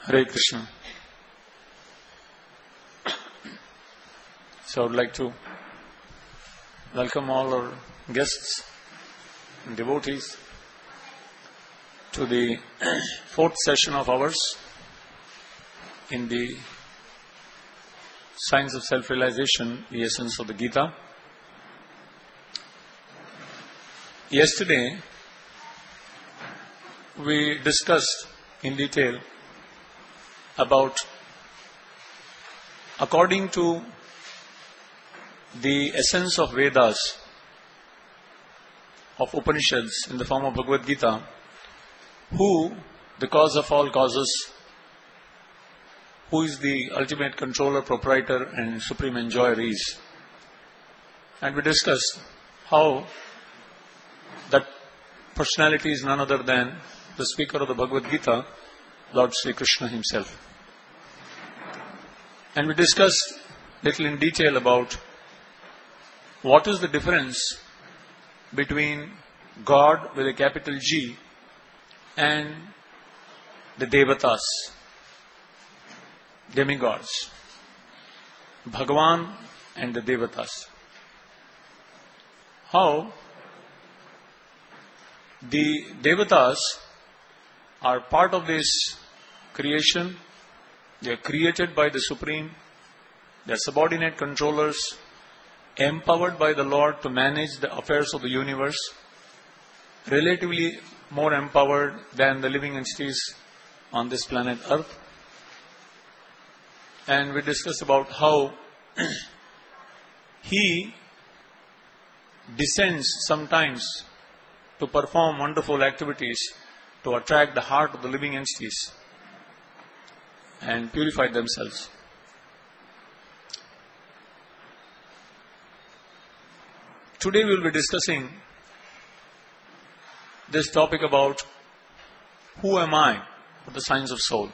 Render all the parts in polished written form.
Hare Krishna. So I would like to welcome all our guests and devotees to the fourth session of ours in the Science of Self-Realization, the essence of the Gita. Yesterday, we discussed in detail about, according to the essence of Vedas, of Upanishads in the form of Bhagavad Gita, who the cause of all causes, who is the ultimate controller, proprietor and supreme enjoyer is. And we discussed how that personality is none other than the speaker of the Bhagavad Gita, Lord Sri Krishna himself. And we discussed little in detail about what is the difference between God with a capital G and the Devatas, demigods, Bhagavan and the Devatas. How the Devatas are part of this creation. They are created by the Supreme. They are subordinate controllers, empowered by the Lord to manage the affairs of the universe, relatively more empowered than the living entities on this planet Earth. And we discussed about how He descends sometimes to perform wonderful activities to attract the heart of the living entities and purify themselves. Today we will be discussing this topic about who am I for the science of soul.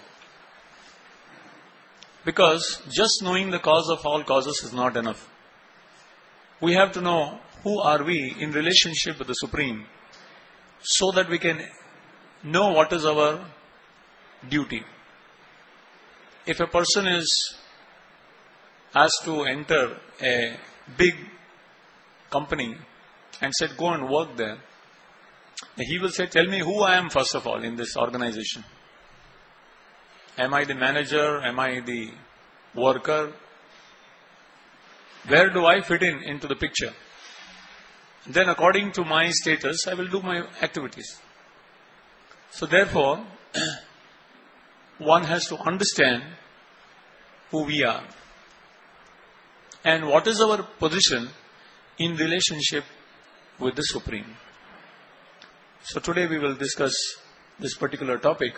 Because just knowing the cause of all causes is not enough. We have to know who are we in relationship with the Supreme, so that we can know what is our duty. If a person is asked to enter a big company and said, go and work there, he will say, tell me who I am first of all in this organization. Am I the manager? Am I the worker? Where do I fit into the picture? Then according to my status, I will do my activities. So therefore, one has to understand who we are and what is our position in relationship with the Supreme. So today we will discuss this particular topic.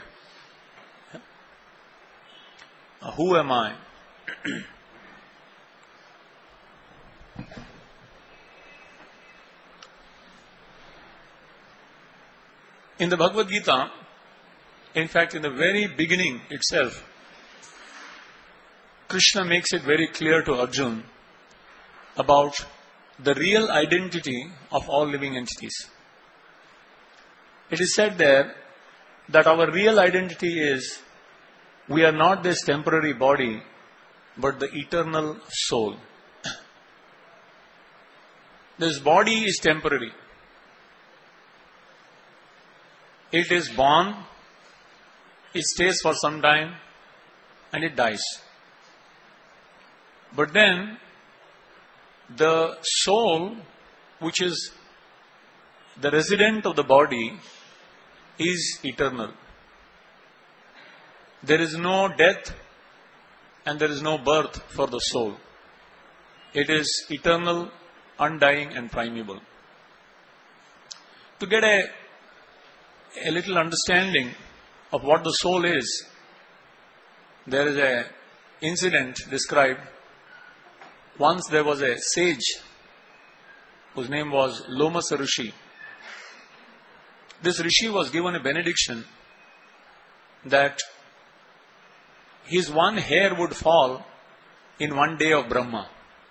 Who am I? In the Bhagavad Gita, in fact in the very beginning itself, Krishna makes it very clear to Arjuna about the real identity of all living entities. It is said there that our real identity is, we are not this temporary body, but the eternal soul. This body is temporary. It is born, it stays for some time, and it dies. But then, the soul, which is the resident of the body, is eternal. There is no death and there is no birth for the soul. It is eternal, undying and primeval. To get a little understanding of what the soul is, there is an incident described. Once there was a sage whose name was Lomasa Rishi. This Rishi was given a benediction that his one hair would fall in one day of Brahma.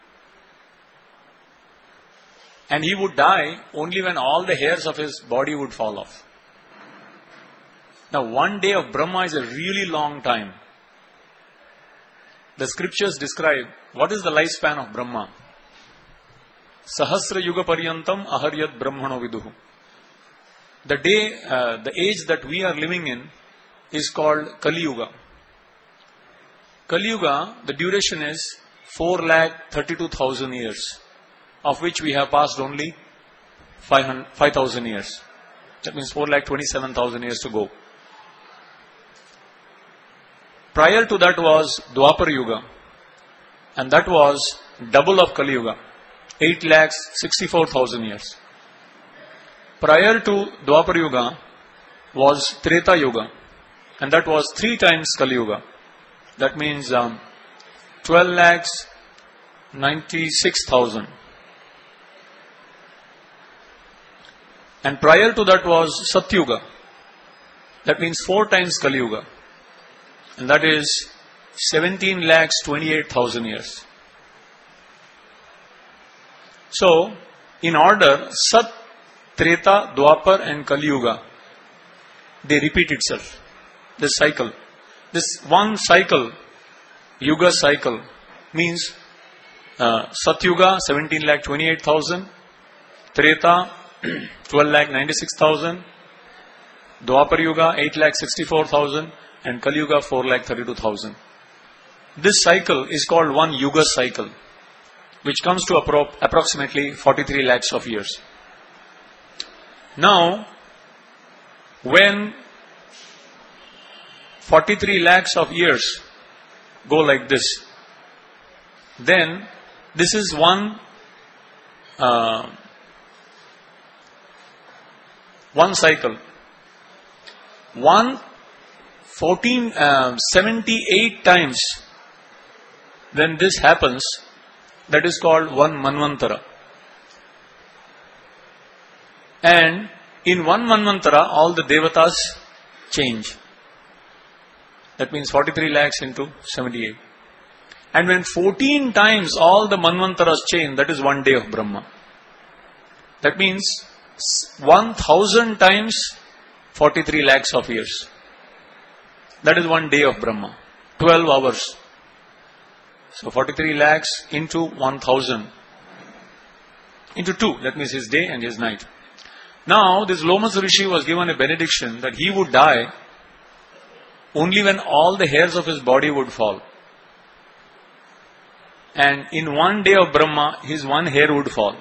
And he would die only when all the hairs of his body would fall off. Now, one day of Brahma is a really long time. The scriptures describe what is the lifespan of Brahma. Sahasra Yuga Paryantam Aharyat Brahmano Viduhu. The age that we are living in is called Kali Yuga. Kali Yuga, the duration is 4,32,000 years, of which we have passed only 5,000 years. That means 4,27,000 years to go. Prior to that was Dwapar Yuga, and that was double of Kali Yuga, 8,64,000 years. Prior to Dwapar Yuga was Treta Yuga, and that was 3 times Kali Yuga. That means 12,96,000. And prior to that was Satyuga. That means 4 times Kali Yuga. And that is 17,28,000 years. So, in order, Sat, Treta, Dwapar and Kali Yuga, they repeat itself. This cycle. This one cycle, Yuga cycle, means Satyuga, 17,28,000, Treta, 12,96,000, Dwapar Yuga, 8,64,000, and Kali Yuga, 4,32,000. This cycle is called one Yuga cycle, which comes to approximately 43 lakhs of years. Now, when 43 lakhs of years go like this, then this is one cycle. 78 times when this happens, that is called one Manvantara. And in one Manvantara, all the Devatas change. That means 43 lakhs into 78. And when 14 times all the Manvantaras change, that is one day of Brahma. That means 1,000 times 43 lakhs of years. That is one day of Brahma. 12 hours. So 43 lakhs into 1,000. Into 2. That means his day and his night. Now, this Lomas Rishi was given a benediction that he would die only when all the hairs of his body would fall. And in one day of Brahma, his one hair would fall.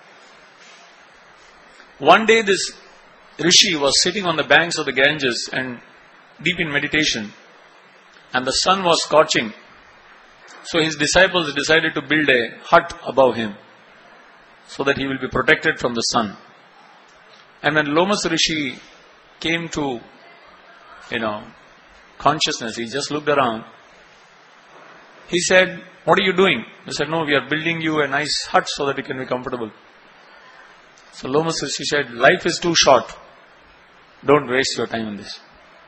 One day this Rishi was sitting on the banks of the Ganges and deep in meditation, and the sun was scorching. So his disciples decided to build a hut above him so that he will be protected from the sun. And when Lomas Rishi came to, consciousness, he just looked around. He said, "What are you doing?" They said, "No, we are building you a nice hut so that you can be comfortable." So Lomas Rishi said, "Life is too short. Don't waste your time on this."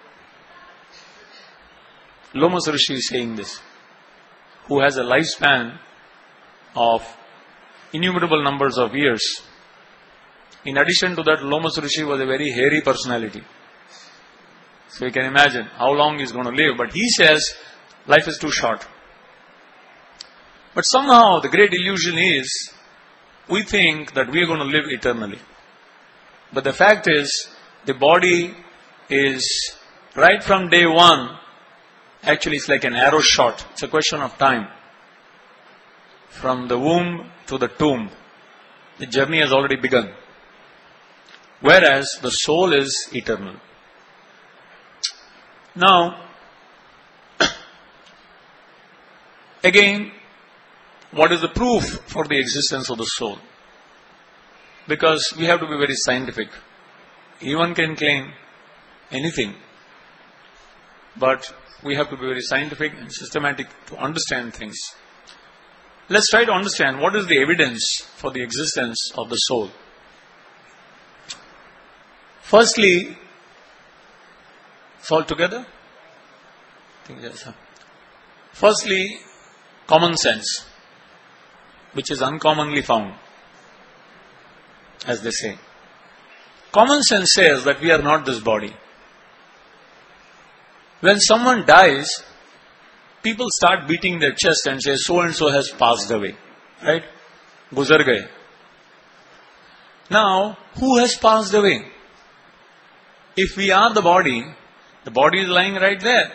Lomas Rishi is saying this, who has a lifespan of innumerable numbers of years. In addition to that, Lomas Rishi was a very hairy personality. So you can imagine how long he is going to live. But he says, life is too short. But somehow the great illusion is, we think that we are going to live eternally. But the fact is, the body is, right from day one, actually it's like an arrow shot. It's a question of time. From the womb to the tomb, the journey has already begun. Whereas the soul is eternal. Now, again, what is the proof for the existence of the soul? Because we have to be very scientific. Anyone can claim anything. But we have to be very scientific and systematic to understand things. Let's try to understand what is the evidence for the existence of the soul. Firstly, it's all together? I think yes. Firstly, common sense, which is uncommonly found, as they say. Common sense says that we are not this body. When someone dies, people start beating their chest and say, so and so has passed away. Right? Guzar gaye. Now, who has passed away? If we are the body is lying right there.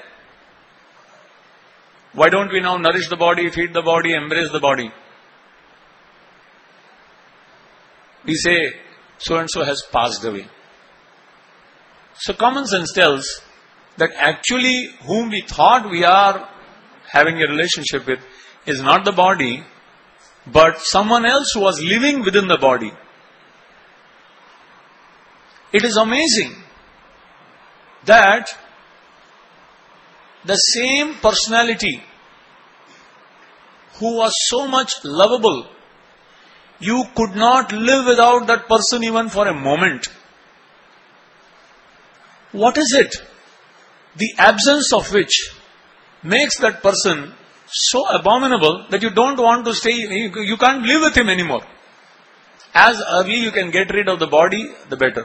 Why don't we now nourish the body, feed the body, embrace the body? We say, so and so has passed away. So common sense tells that actually whom we thought we are having a relationship with is not the body, but someone else who was living within the body. It is amazing that the same personality who was so much lovable, you could not live without that person even for a moment. What is it? The absence of which makes that person so abominable that you don't want to stay, you can't live with him anymore. As early you can get rid of the body, the better.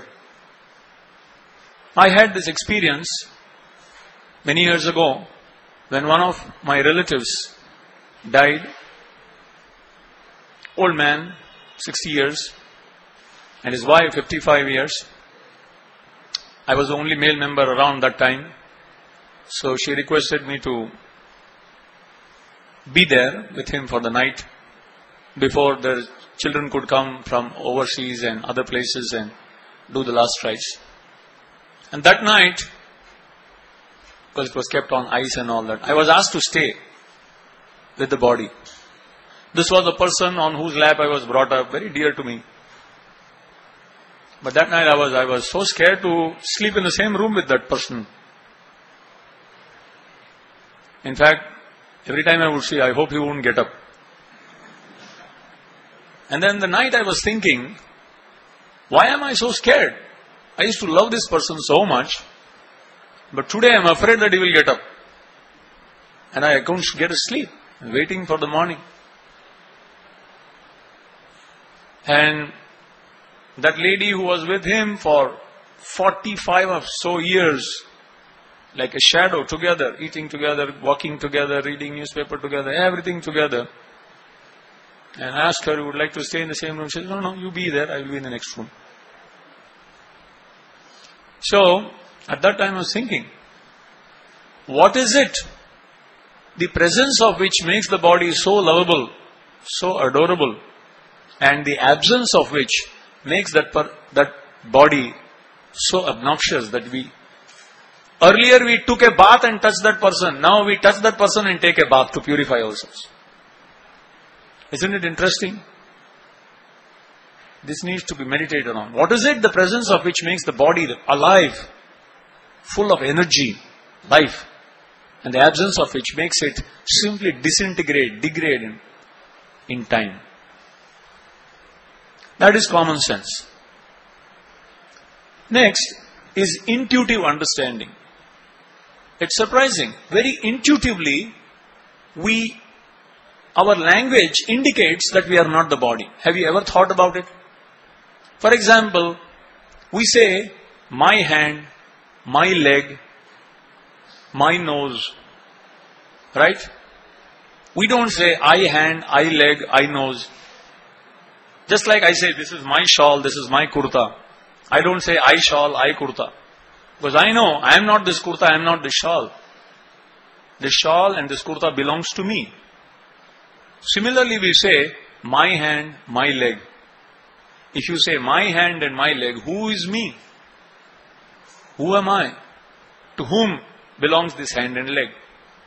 I had this experience many years ago when one of my relatives died. Old man, 60 years, and his wife, 55 years. I was the only male member around that time. So she requested me to be there with him for the night before the children could come from overseas and other places and do the last rites. And that night, because it was kept on ice and all that, I was asked to stay with the body. This was the person on whose lap I was brought up, very dear to me. But that night I was so scared to sleep in the same room with that person. In fact, every time I would see, I hope he won't get up. And then the night I was thinking, why am I so scared? I used to love this person so much, but today I am afraid that he will get up. And I couldn't get to sleep, waiting for the morning. And that lady who was with him for 45 or so years, like a shadow, together, eating together, walking together, reading newspaper together, everything together. And I asked her, you would like to stay in the same room? She said, no, you be there, I will be in the next room. So, at that time I was thinking, what is it? The presence of which makes the body so lovable, so adorable, and the absence of which makes that body so obnoxious that earlier we took a bath and touched that person, now we touch that person and take a bath to purify ourselves. Isn't it interesting? This needs to be meditated on. What is it? The presence of which makes the body alive, full of energy, life, and the absence of which makes it simply disintegrate, degrade in time. That is common sense. Next is intuitive understanding. It's surprising. Very intuitively, our language indicates that we are not the body. Have you ever thought about it? For example, we say, my hand, my leg, my nose. Right? We don't say, I hand, I leg, I nose. Just like I say, this is my shawl, this is my kurta. I don't say, I shawl, I kurta. Because I know, I am not this kurta, I am not this shawl. This shawl and this kurta belongs to me. Similarly, we say, my hand, my leg. If you say, my hand and my leg, who is me? Who am I? To whom belongs this hand and leg?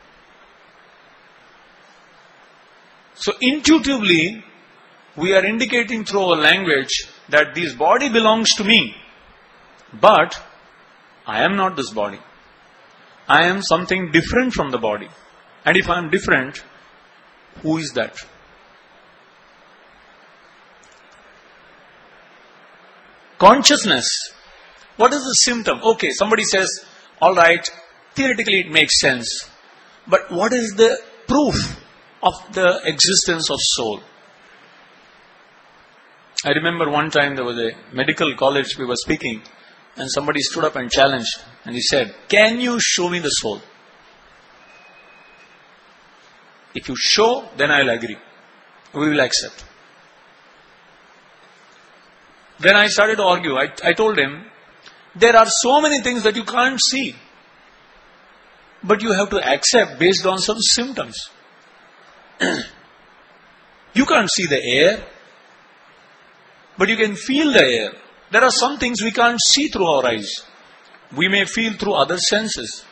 So intuitively, we are indicating through our language that this body belongs to me. But I am not this body. I am something different from the body. And if I am different, who is that? Consciousness. What is the symptom? Okay, somebody says, all right, theoretically it makes sense. But what is the proof of the existence of soul? I remember one time there was a medical college we were speaking. And somebody stood up and challenged. And he said, can you show me the soul? If you show, then I will agree. We will accept. Then I started to argue. I told him, there are so many things that you can't see. But you have to accept based on some symptoms. You can't see the air, but you can feel the air. There are some things we can't see through our eyes. We may feel through other senses.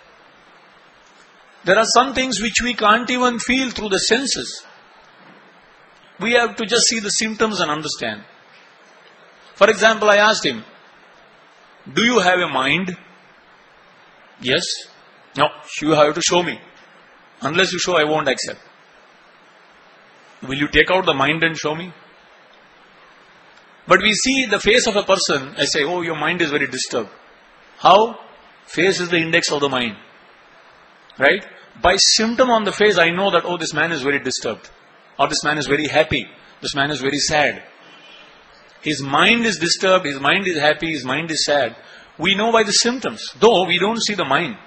There are some things which we can't even feel through the senses. We have to just see the symptoms and understand. For example, I asked him, do you have a mind? Yes. No, you have to show me. Unless you show, I won't accept. Will you take out the mind and show me? But we see the face of a person, I say, oh, your mind is very disturbed. How? Face is the index of the mind. Right? By symptom on the face, I know that, oh, this man is very disturbed. Or this man is very happy. This man is very sad. His mind is disturbed, his mind is happy, his mind is sad. We know by the symptoms, though we don't see the mind.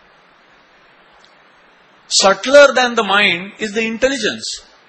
Subtler than the mind is the intelligence.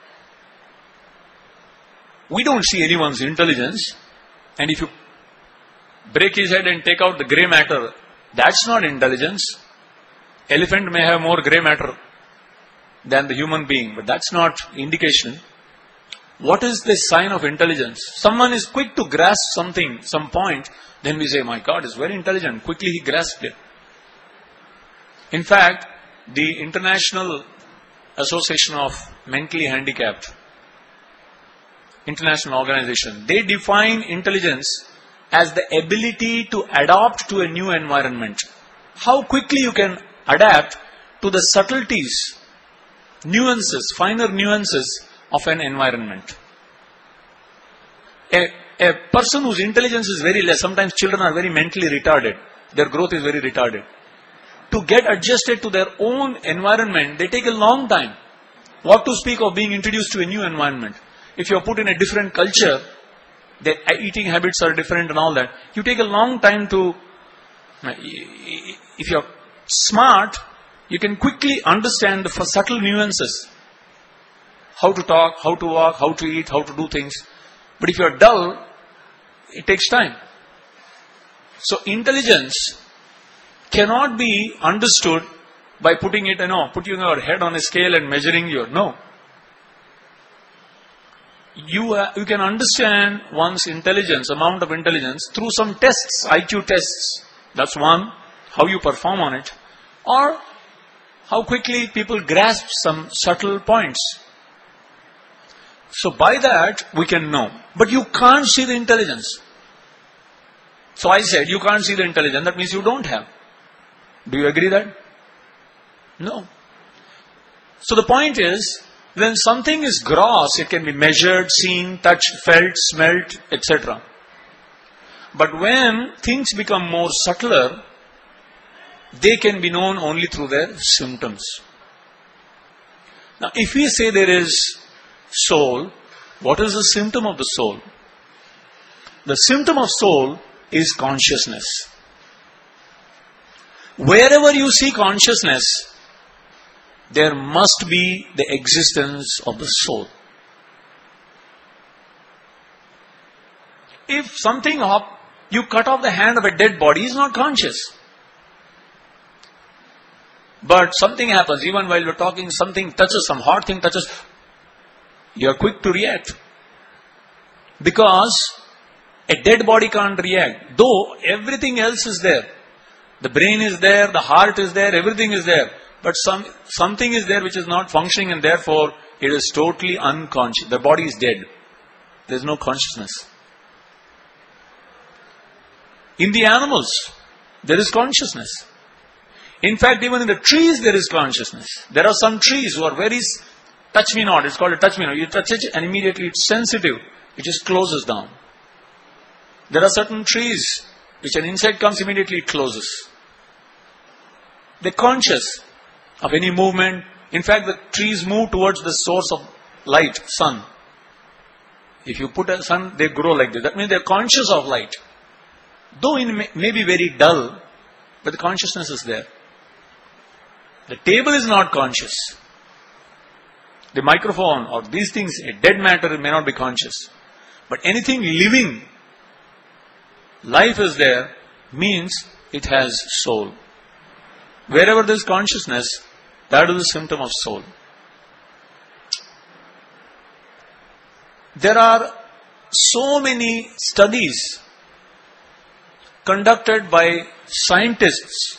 We don't see anyone's intelligence. And if you break his head and take out the grey matter, that's not intelligence. Elephant may have more grey matter than the human being, but that's not indication. What is the sign of intelligence? Someone is quick to grasp something, some point, then we say, my God, is very intelligent. Quickly he grasped it. In fact, the International Association of Mentally Handicapped, international organization, they define intelligence as the ability to adapt to a new environment. How quickly you can adapt to the subtleties, nuances, finer nuances of an environment. A person whose intelligence is very less, sometimes children are very mentally retarded, their growth is very retarded. To get adjusted to their own environment, they take a long time. What to speak of being introduced to a new environment? If you are put in a different culture, their eating habits are different and all that, you take a long time to, if you are smart, you can quickly understand the subtle nuances. How to talk, how to walk, how to eat, how to do things. But if you are dull, it takes time. So intelligence cannot be understood by putting it, putting your head on a scale and measuring your, no. You can understand one's intelligence, amount of intelligence, through some tests, IQ tests. That's one, how you perform on it. Or how quickly people grasp some subtle points. So by that, we can know. But you can't see the intelligence. So I said, you can't see the intelligence, that means you don't have. Do you agree that? No. So the point is, when something is gross, it can be measured, seen, touched, felt, smelt, etc. But when things become more subtler, they can be known only through their symptoms. Now, if we say there is soul, what is the symptom of the soul? The symptom of soul is consciousness. Wherever you see consciousness, there must be the existence of the soul. If something you cut off the hand of a dead body, he is not conscious. But something happens, even while you're talking, something touches, some hot thing touches, you're quick to react. Because a dead body can't react, though everything else is there. The brain is there, the heart is there, everything is there. But something is there which is not functioning, and therefore it is totally unconscious. The body is dead. There is no consciousness. In the animals, there is consciousness. In fact, even in the trees there is consciousness. There are some trees who are very touch me not. It's called a touch me not. You touch it and immediately it's sensitive. It just closes down. There are certain trees which an insect comes, immediately it closes. They're conscious of any movement. In fact, the trees move towards the source of light, sun. If you put a sun, they grow like this. That means they're conscious of light. though it may be very dull, but the consciousness is there. The table is not conscious. The microphone or these things, a dead matter may not be conscious. But anything living, life is there, means it has soul. Wherever there is consciousness, that is the symptom of soul. There are so many studies conducted by scientists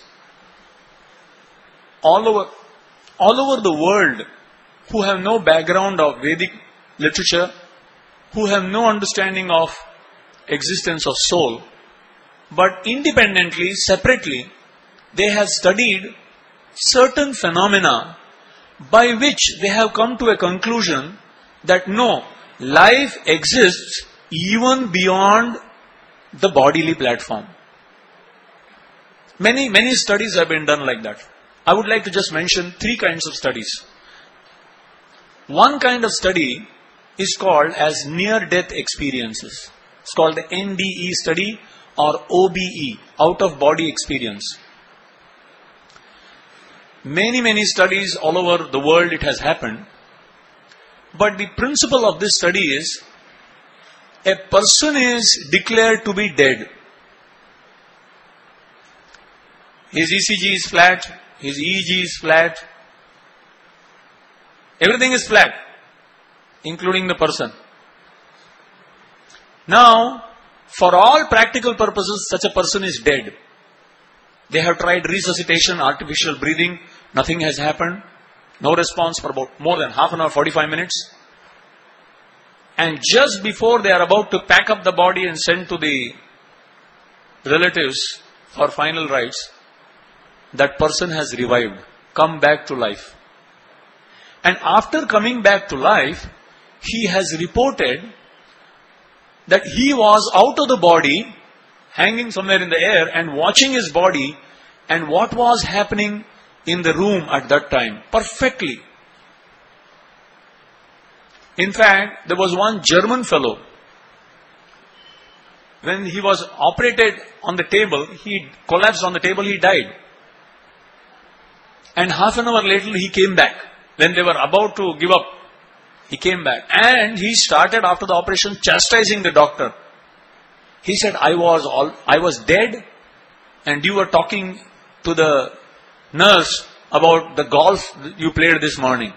all over the world who have no background of Vedic literature, who have no understanding of existence of soul, but independently, separately, they have studied certain phenomena by which they have come to a conclusion that no, life exists even beyond the bodily platform. Many studies have been done like that. I would like to just mention 3 kinds of studies. One kind of study is called as near-death experiences. It's called the NDE study or OBE, out-of-body experience. Many studies all over the world it has happened. But the principle of this study is, a person is declared to be dead. His ECG is flat, his EEG is flat, everything is flat, including the person. Now, for all practical purposes, such a person is dead. They have tried resuscitation, artificial breathing, nothing has happened. No response for about more than half an hour, 45 minutes. And just before they are about to pack up the body and send to the relatives for final rites, that person has revived, come back to life. And after coming back to life, he has reported that he was out of the body, hanging somewhere in the air and watching his body and what was happening in the room at that time, perfectly. In fact, there was one German fellow, when he was operated on the table, he collapsed on the table, he died. And half an hour later he came back. When they were about to give up, he came back. And he started after the operation chastising the doctor. He said, I was dead and you were talking to the nurse about the golf you played this morning.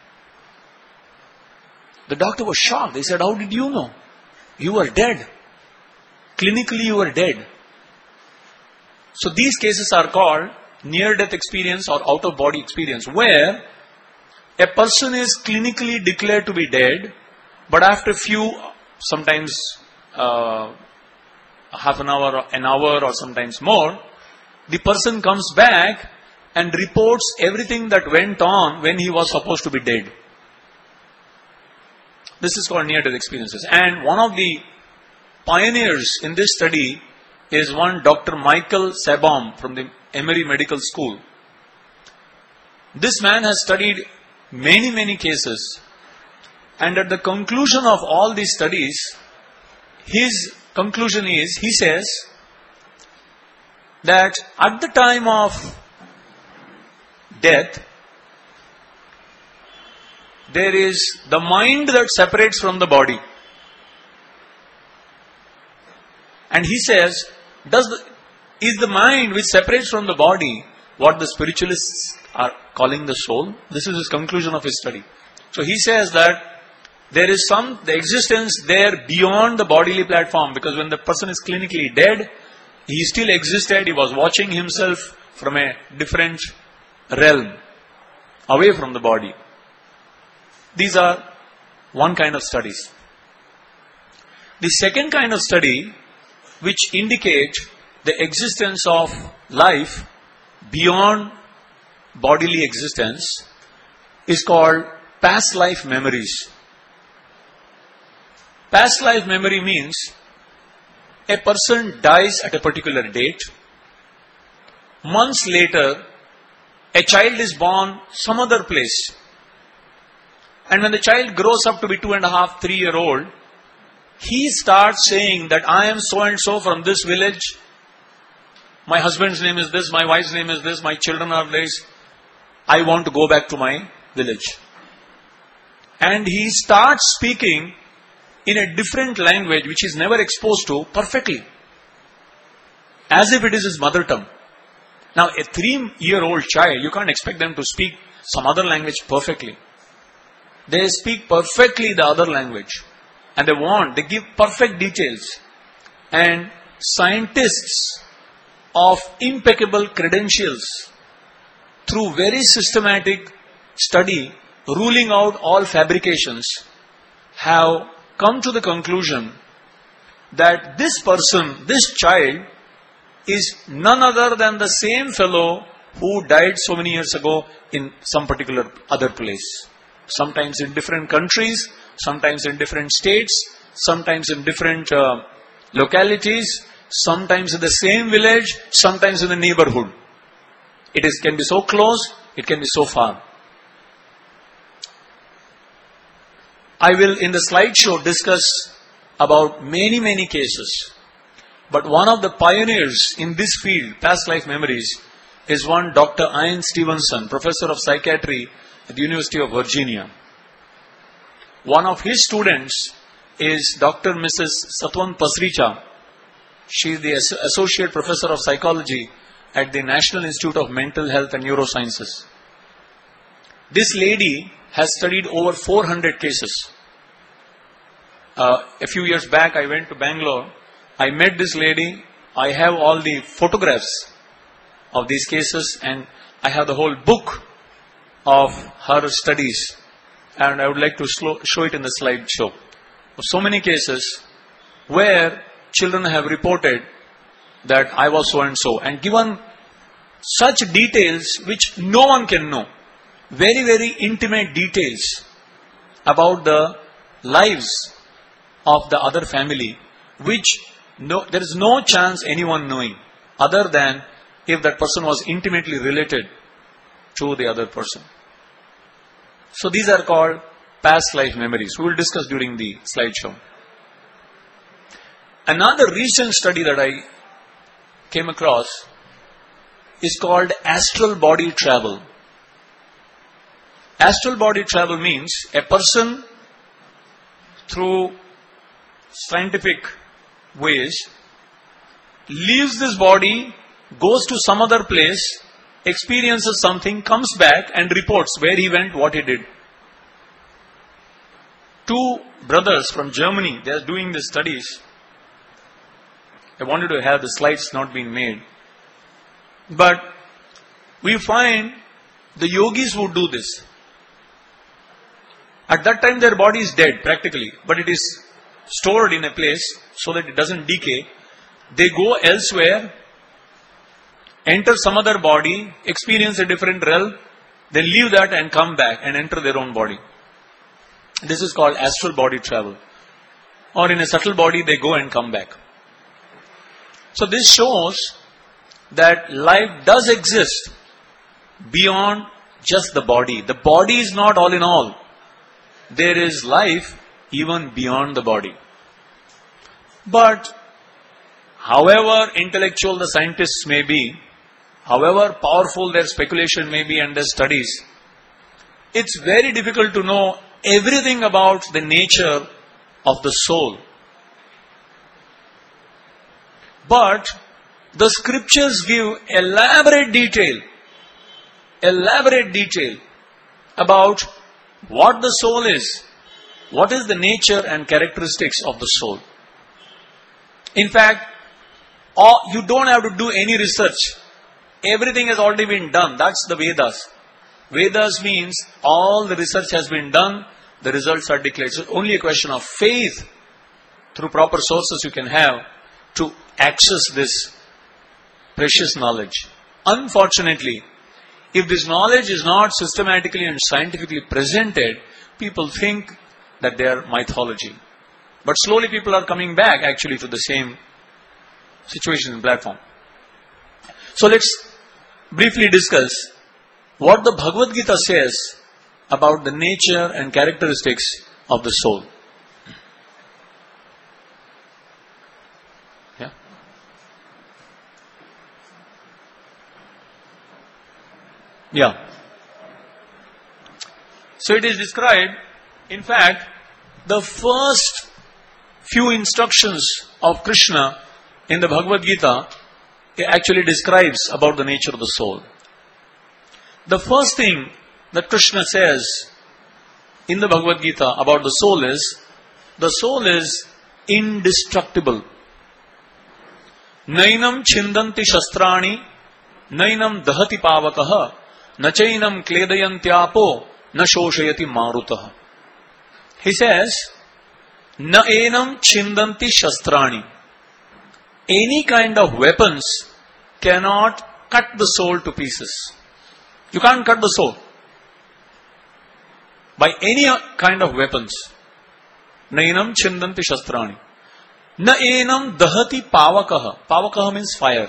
The doctor was shocked. He said, how did you know? You were dead. Clinically you were dead. So these cases are called near-death experience or out-of-body experience, where a person is clinically declared to be dead, but after sometimes half an hour or sometimes more, the person comes back and reports everything that went on when he was supposed to be dead. This is called near-death experiences. And one of the pioneers in this study is one Dr. Michael Sabom from the Emory Medical School. This man has studied many cases, and at the conclusion of all these studies, his conclusion is, he says that at the time of death, there is the mind that separates from the body. And he says, is the mind which separates from the body what the spiritualists are calling the soul? This is his conclusion of his study. So he says that there is the existence there beyond the bodily platform, because when the person is clinically dead, he still existed, he was watching himself from a different realm, away from the body. These are one kind of studies. The second kind of study, which indicate the existence of life beyond bodily existence, is called past life memories. Past life memory means a person dies at a particular date. Months later, a child is born some other place. And when the child grows up to be 2.5, 3 year old, he starts saying that I am so and so from this village, My husband's name is this, my wife's name is this, my children are this. I want to go back to my village. And he starts speaking in a different language which he's never exposed to perfectly. As if it is his mother tongue. Now, a 3-year-old child, you can't expect them to speak some other language perfectly. They speak perfectly the other language. And they give perfect details. And scientists of impeccable credentials, through very systematic study, ruling out all fabrications, have come to the conclusion that this person, this child, is none other than the same fellow who died so many years ago in some particular other place. Sometimes in different countries, sometimes in different states, sometimes in different localities, sometimes in the same village, sometimes in the neighborhood. It can be so close, it can be so far. I will in the slideshow discuss about many cases. But one of the pioneers in this field, past life memories, is one Dr. Ian Stevenson, professor of psychiatry at the University of Virginia. One of his students is Dr. Mrs. Satwan Pasricha. She is the associate professor of psychology at the National Institute of Mental Health and Neurosciences. This lady has studied over 400 cases. A few years back, I went to Bangalore. I met this lady. I have all the photographs of these cases and I have the whole book of her studies. And I would like to show it in the slideshow. So many cases where children have reported that I was so and so and given such details which no one can know. Very intimate details about the lives of the other family, which there is no chance anyone knowing other than if that person was intimately related to the other person. So these are called past life memories. We will discuss during the slideshow. Another recent study that I came across is called astral body travel. Astral body travel means a person through scientific ways leaves this body, goes to some other place, experiences something, comes back and reports where he went, what he did. 2 brothers from Germany, they are doing these studies. I wanted to have the slides not being made. But we find the yogis would do this. At that time their body is dead practically, but it is stored in a place so that it doesn't decay. They go elsewhere, enter some other body, experience a different realm, then leave that and come back and enter their own body. This is called astral body travel. Or in a subtle body they go and come back. So this shows that life does exist beyond just the body. The body is not all in all. There is life even beyond the body. But however intellectual the scientists may be, however powerful their speculation may be and their studies, it's very difficult to know everything about the nature of the soul. But the scriptures give elaborate detail about what the soul is, what is the nature and characteristics of the soul. In fact, you don't have to do any research. Everything has already been done. That's the Vedas. Vedas means all the research has been done, the results are declared. So only a question of faith through proper sources you can have to access this precious knowledge. Unfortunately, if this knowledge is not systematically and scientifically presented, people think that they are mythology. But slowly people are coming back actually to the same situation and platform. So let's briefly discuss what the Bhagavad Gita says about the nature and characteristics of the soul. Yeah. Yeah. So it is described, in fact, the first few instructions of Krishna in the Bhagavad Gita, it actually describes about the nature of the soul. The first thing that Krishna says in the Bhagavad Gita about the soul is indestructible. Nainam chindanti shastrani, nainam dahati pavakaha, nachainam kledayantyapo, na shoshayati marutah. He says, na enam chindanti shastrani. Any kind of weapons cannot cut the soul to pieces. You can't cut the soul by any kind of weapons. Nainam chindanti shastrani. Na enam dahati pavakaha. Pavakaha means fire.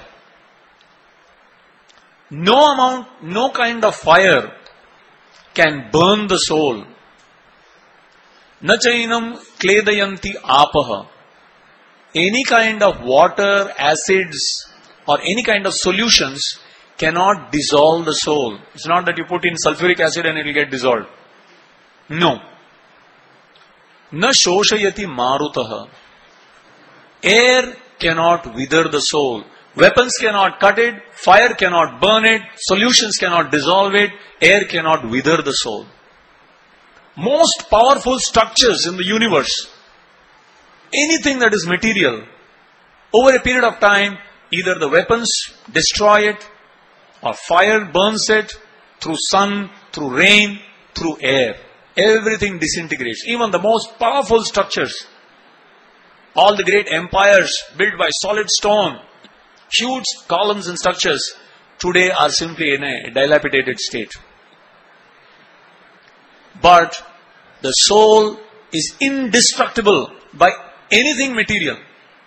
No kind of fire can burn the soul. Na chainam kledayanti apaha. Any kind of water, acids, or any kind of solutions cannot dissolve the soul. It's not that you put in sulfuric acid and it will get dissolved. No. Na shoshayati marutaha. Air cannot wither the soul. Weapons cannot cut it. Fire cannot burn it. Solutions cannot dissolve it. Air cannot wither the soul. Most powerful structures in the universe, anything that is material, over a period of time, either the weapons destroy it, or fire burns it, through sun, through rain, through air. Everything disintegrates. Even the most powerful structures, all the great empires built by solid stone, huge columns and structures, today are simply in a dilapidated state. But the soul is indestructible by anything material.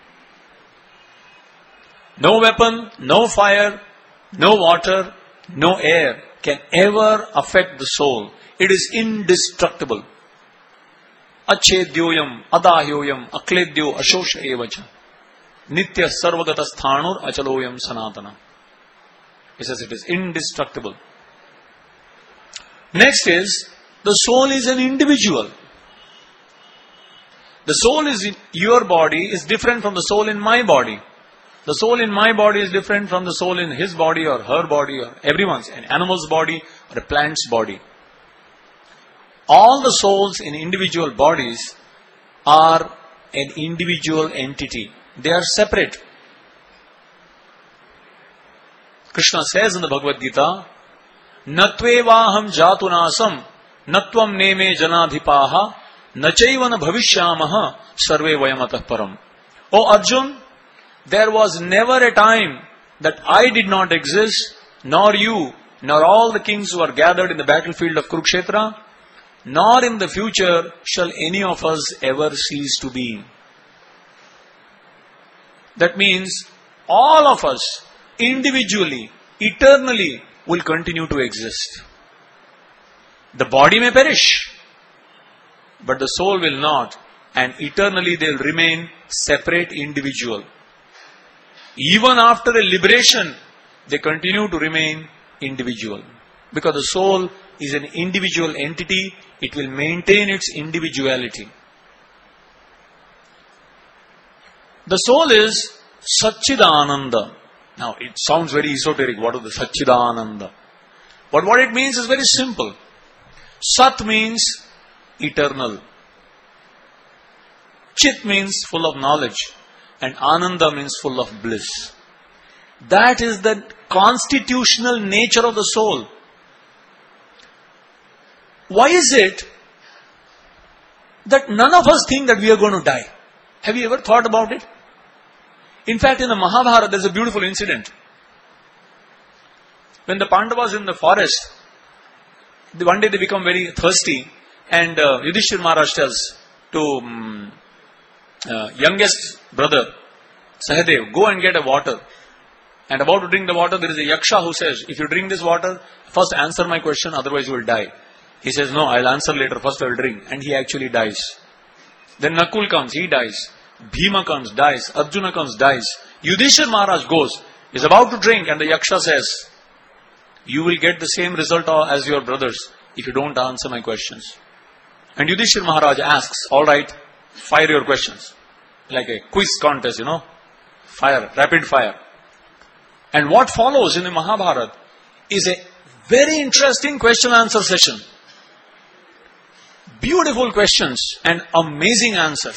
No weapon, no fire, no water, no air can ever affect the soul. It is indestructible. Achedyoyam, adahyoyam, akledyo, ashosha evacha. Nitya sarvagata sthanur achaloyam sanatana. He says it is indestructible. Next is, the soul is an individual. The soul is in your body is different from the soul in my body. The soul in my body is different from the soul in his body or her body or everyone's, an animal's body or a plant's body. All the souls in individual bodies are an individual entity. They are separate. Krishna says in the Bhagavad Gita, Natvevaham jatunasam natvam neme janadhipaha nachaivana bhavishyamaha sarve vayamatah param. O Arjun, there was never a time that I did not exist, nor you, nor all the kings who are gathered in the battlefield of Kurukshetra, nor in the future shall any of us ever cease to be. That means all of us, individually, eternally, will continue to exist. The body may perish, but the soul will not, and eternally they will remain separate individual. Even after a liberation, they continue to remain individual. Because the soul is an individual entity, it will maintain its individuality. The soul is Satchidananda. Now, it sounds very esoteric. What is the Satchidananda? But what it means is very simple. Sat means eternal. Chit means full of knowledge. And Ananda means full of bliss. That is the constitutional nature of the soul. Why is it that none of us think that we are going to die? Have you ever thought about it? In fact, in the Mahabharata, there is a beautiful incident. When the Pandavas in the forest, one day they become very thirsty, and Yudhishthira Maharaj tells to youngest brother, Sahadev, go and get a water. And about to drink the water, there is a yaksha who says, if you drink this water, first answer my question, otherwise you will die. He says, no, I'll answer later, first I will drink. And he actually dies. Then Nakul comes, he dies. Bhima comes, dies. Arjuna comes, dies. Yudhishthira Maharaj goes, is about to drink, and the yaksha says, You will get the same result as your brothers if you don't answer my questions. And Yudhishthira Maharaj asks, alright, fire your questions. Like a quiz contest, Fire, rapid fire. And what follows in the Mahabharata is a very interesting question-answer session. Beautiful questions and amazing answers.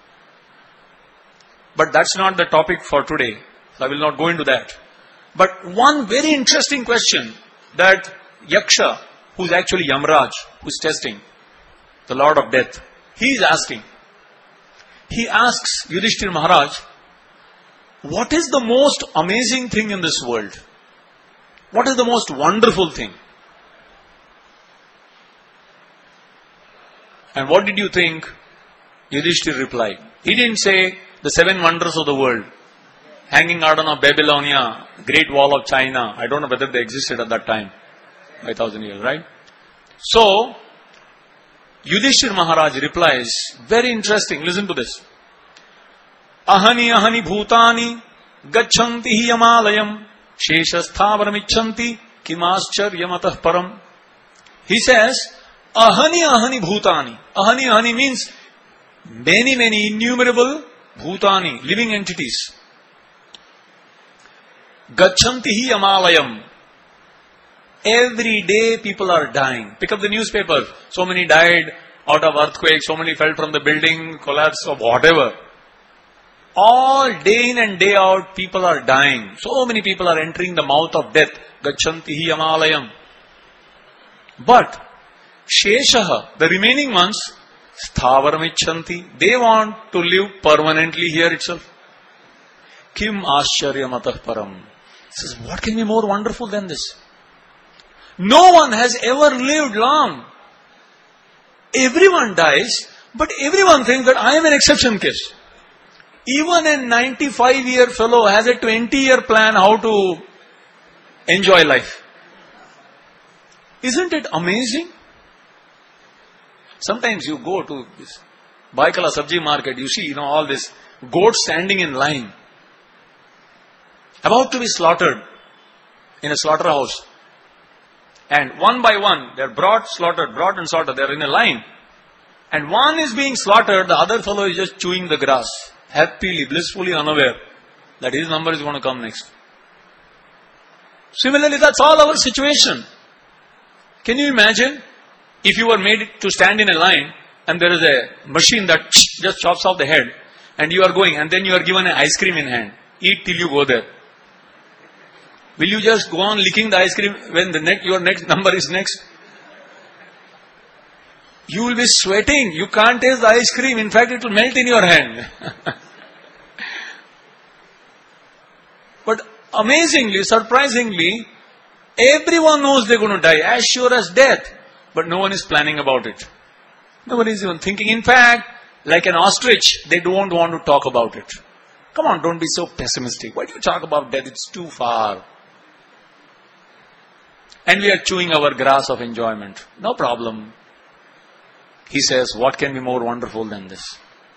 But that's not the topic for today. So I will not go into that. But one very interesting question that Yaksha, who's actually Yamraj, who's testing, the Lord of Death, he is asking. He asks Yudhishthira Maharaj, what is the most amazing thing in this world? What is the most wonderful thing? And what did you think Yudhishthira replied? He didn't say the 7 wonders of the world, hanging garden of Babylonia, Great Wall of China. I don't know whether they existed at that time, 5,000 years, right? So, Yudhishthira Maharaj replies, very interesting, listen to this. Ahani ahani bhutani gacchanti hi yamalayam sheshasthavaramicchanti kimascharyamatah param. He says, ahani ahani bhutani. Ahani ahani means many innumerable bhutani, living entities. Gacchanti hi yamalayam. Every day people are dying. Pick up the newspaper. So many died out of earthquake, so many fell from the building, collapse of whatever. All day in and day out, people are dying. So many people are entering the mouth of death. Gacchanti hi yamalayam. But, Sheshaha, the remaining ones, Sthavaramichanti, they want to live permanently here itself. Kim ascharyamatah param. Says, what can be more wonderful than this? No one has ever lived long. Everyone dies, but everyone thinks that I am an exception case. Even a 95-year fellow has a 20-year plan how to enjoy life. Isn't it amazing? Sometimes you go to this Baikala Sabji market, you see, all this goats standing in line, about to be slaughtered in a slaughterhouse. And one by one, they are brought and slaughtered. They are in a line. And one is being slaughtered, the other fellow is just chewing the grass, happily, blissfully unaware that his number is going to come next. Similarly, that's all our situation. Can you imagine if you were made to stand in a line and there is a machine that just chops off the head and you are going and then you are given an ice cream in hand. Eat till you go there. Will you just go on licking the ice cream when your next number is next? You will be sweating. You can't taste the ice cream. In fact, it will melt in your hand. But amazingly, surprisingly, everyone knows they're going to die, as sure as death. But no one is planning about it. No one is even thinking. In fact, like an ostrich, they don't want to talk about it. Come on, don't be so pessimistic. Why do you talk about death? It's too far. And we are chewing our grass of enjoyment. No problem. He says, what can be more wonderful than this?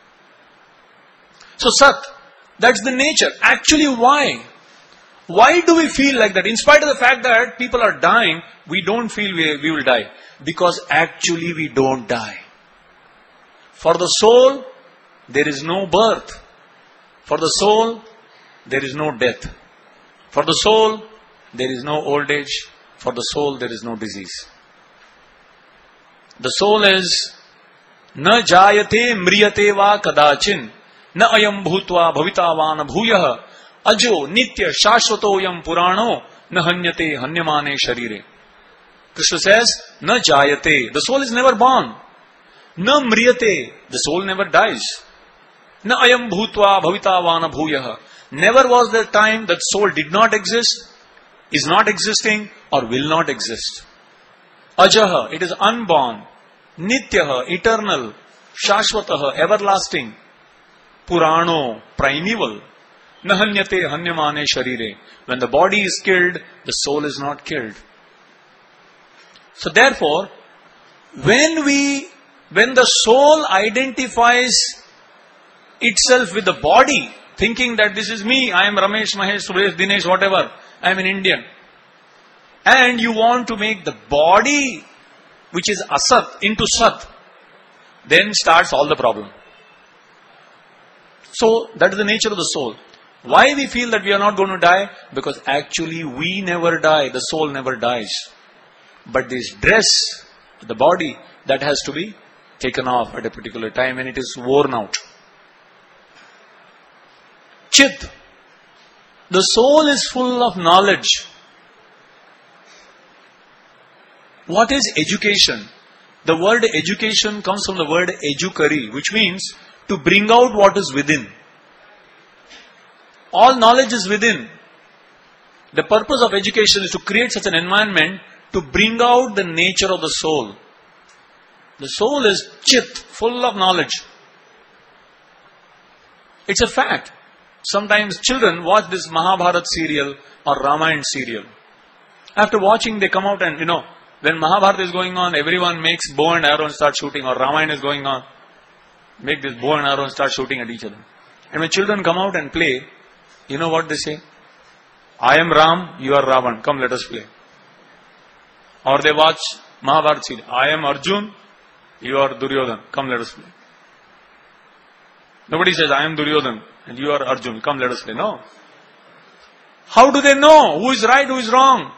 So Sat, that's the nature. Actually, why? Why do we feel like that? In spite of the fact that people are dying, we don't feel we will die. Because actually we don't die. For the soul, there is no birth. For the soul, there is no death. For the soul, there is no old age. For the soul, there is no disease. The soul is na jayate mriyate va kadachin na ayam bhutva bhavitavan bhuyah ajo nitya shashvatoyam purano na hanyate hanyamane sharire. Krishna says, na jayate, the soul is never born. Na mriyate, the soul never dies. Na ayam bhutva bhavitavan bhuyah. Never was there time that soul did not exist, is not existing, or will not exist. Ajaha, it is unborn. Nityaha, eternal. Shashvataha, everlasting. Purano, primeval. Nahanyate hanyamane sharire. When the body is killed, the soul is not killed. So therefore, when the soul identifies itself with the body, thinking that this is me, I am Ramesh, Mahesh, Suresh, Dinesh, whatever, I am an Indian. and you want to make the body, which is asat, into sat, then starts all the problem. So, that is the nature of the soul. Why we feel that we are not going to die? Because actually we never die, the soul never dies. But this dress, the body, that has to be taken off at a particular time when it is worn out. Chit. The soul is full of knowledge. What is education? The word education comes from the word edukari, which means to bring out what is within. All knowledge is within. The purpose of education is to create such an environment to bring out the nature of the soul. The soul is chit, full of knowledge. It's a fact. Sometimes children watch this Mahabharata serial or Ramayana serial. After watching, they come out and, when Mahabharata is going on, everyone makes bow and arrow and start shooting, or Ramayana is going on, make this bow and arrow and start shooting at each other. And when children come out and play, you know what they say? I am Ram, you are Ravan, come let us play. Or they watch Mahabharata serial. I am Arjun, you are Duryodhan, come let us play. Nobody says, I am Duryodhan and you are Arjun, come let us play. No. How do they know who is right, who is wrong?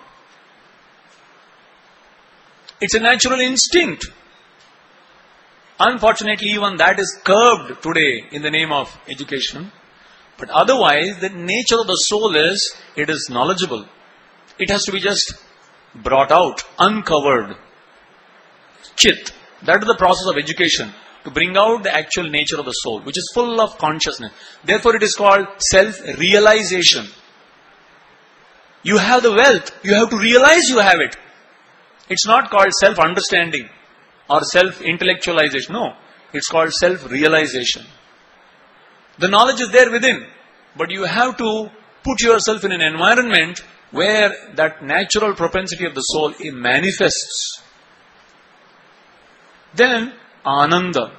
It's a natural instinct. Unfortunately, even that is curbed today in the name of education. But otherwise, the nature of the soul is, it is knowledgeable. It has to be just brought out, uncovered. Chit. That is the process of education. To bring out the actual nature of the soul, which is full of consciousness. Therefore, it is called self-realization. You have the wealth. You have to realize you have it. It's not called self-understanding or self-intellectualization. No. It's called self-realization. The knowledge is there within. But you have to put yourself in an environment where that natural propensity of the soul manifests. Then, Ananda.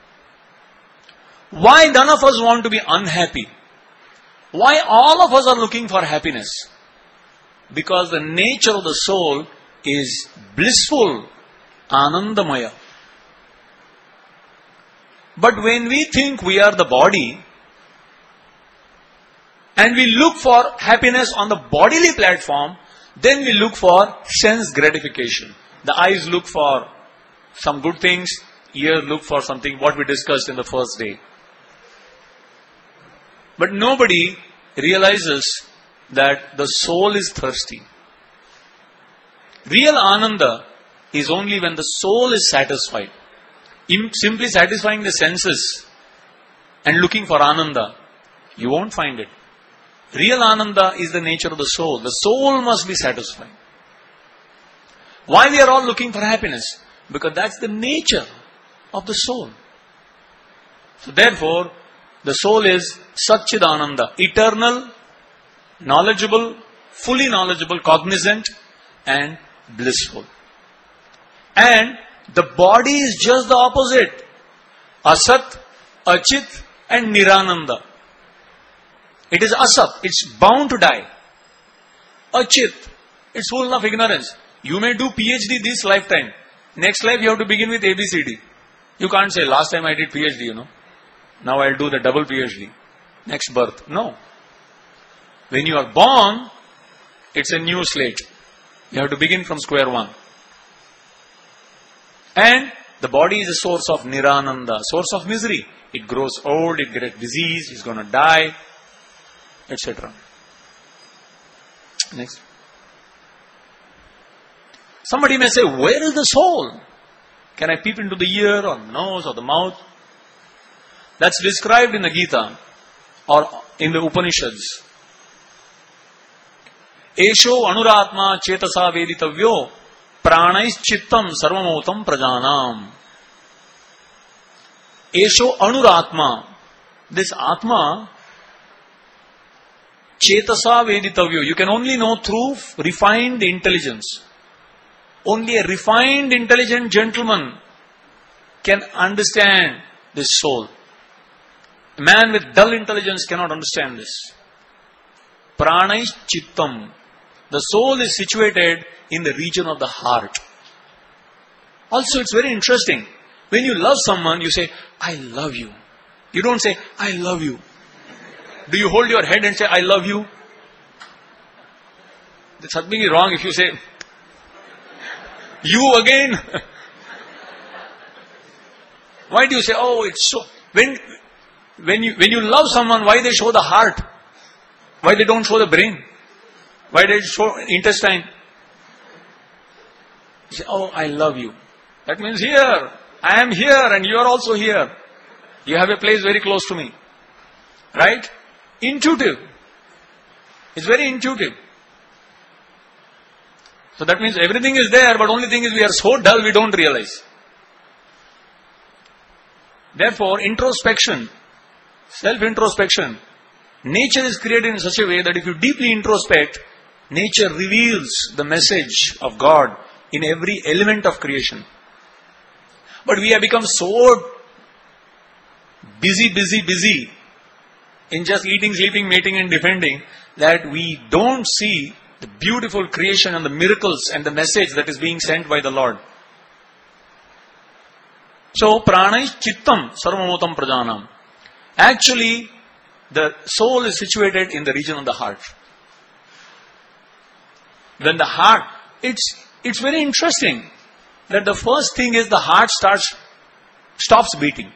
Why none of us want to be unhappy? Why all of us are looking for happiness? Because the nature of the soul is blissful, Anandamaya. But when we think we are the body, and we look for happiness on the bodily platform, then we look for sense gratification. The eyes look for some good things, ears look for something, what we discussed in the first day. But nobody realizes that the soul is thirsty. Real Ananda is only when the soul is satisfied. Simply satisfying the senses and looking for Ananda, you won't find it. Real Ananda is the nature of the soul. The soul must be satisfied. Why we are all looking for happiness? Because that's the nature of the soul. So therefore, the soul is Satchidananda, eternal, knowledgeable, fully knowledgeable, cognizant and blissful. And the body is just the opposite. Asat, Achit and Nirananda. It is Asat, it's bound to die. Achit, it's full of ignorance. You may do PhD this lifetime. Next life you have to begin with ABCD. You can't say, last time I did PhD, Now I'll do the double PhD. Next birth. No. When you are born, it's a new slate. You have to begin from square one. And the body is a source of Nirananda, source of misery. It grows old, it gets disease, it's going to die, etc. Next. Somebody may say, where is the soul? Can I peep into the ear or the nose or the mouth? That's described in the Gita or in the Upanishads. Esho anuratma chetasa veditavyo pranais chittam sarvamotam prajanam. Esho anuratma. This Atma, chetasa veditavyo. You can only know through refined intelligence. Only a refined, intelligent gentleman can understand this soul. A man with dull intelligence cannot understand this. Pranais chittam. The soul is situated in the region of the heart. Also, it's very interesting. When you love someone, you say, I love you. You don't say, I love you. Do you hold your head and say, I love you? There's something wrong if you say, you again. Why do you say, oh, it's so... When you love someone, why they show the heart? Why they don't show the brain? Why they show intestine? You say, oh, I love you. That means here. I am here and you are also here. You have a place very close to me. Right? Intuitive. It's very intuitive. So that means everything is there, but only thing is we are so dull we don't realize. Therefore, introspection, self-introspection, nature is created in such a way that if you deeply introspect, nature reveals the message of God in every element of creation. But we have become so busy in just eating, sleeping, mating and defending that we don't see the beautiful creation and the miracles and the message that is being sent by the Lord. So, pranai chittam sarvamotam prajanam. Actually, the soul is situated in the region of the heart. When the heart, it's very interesting that the first thing is the heart stops beating.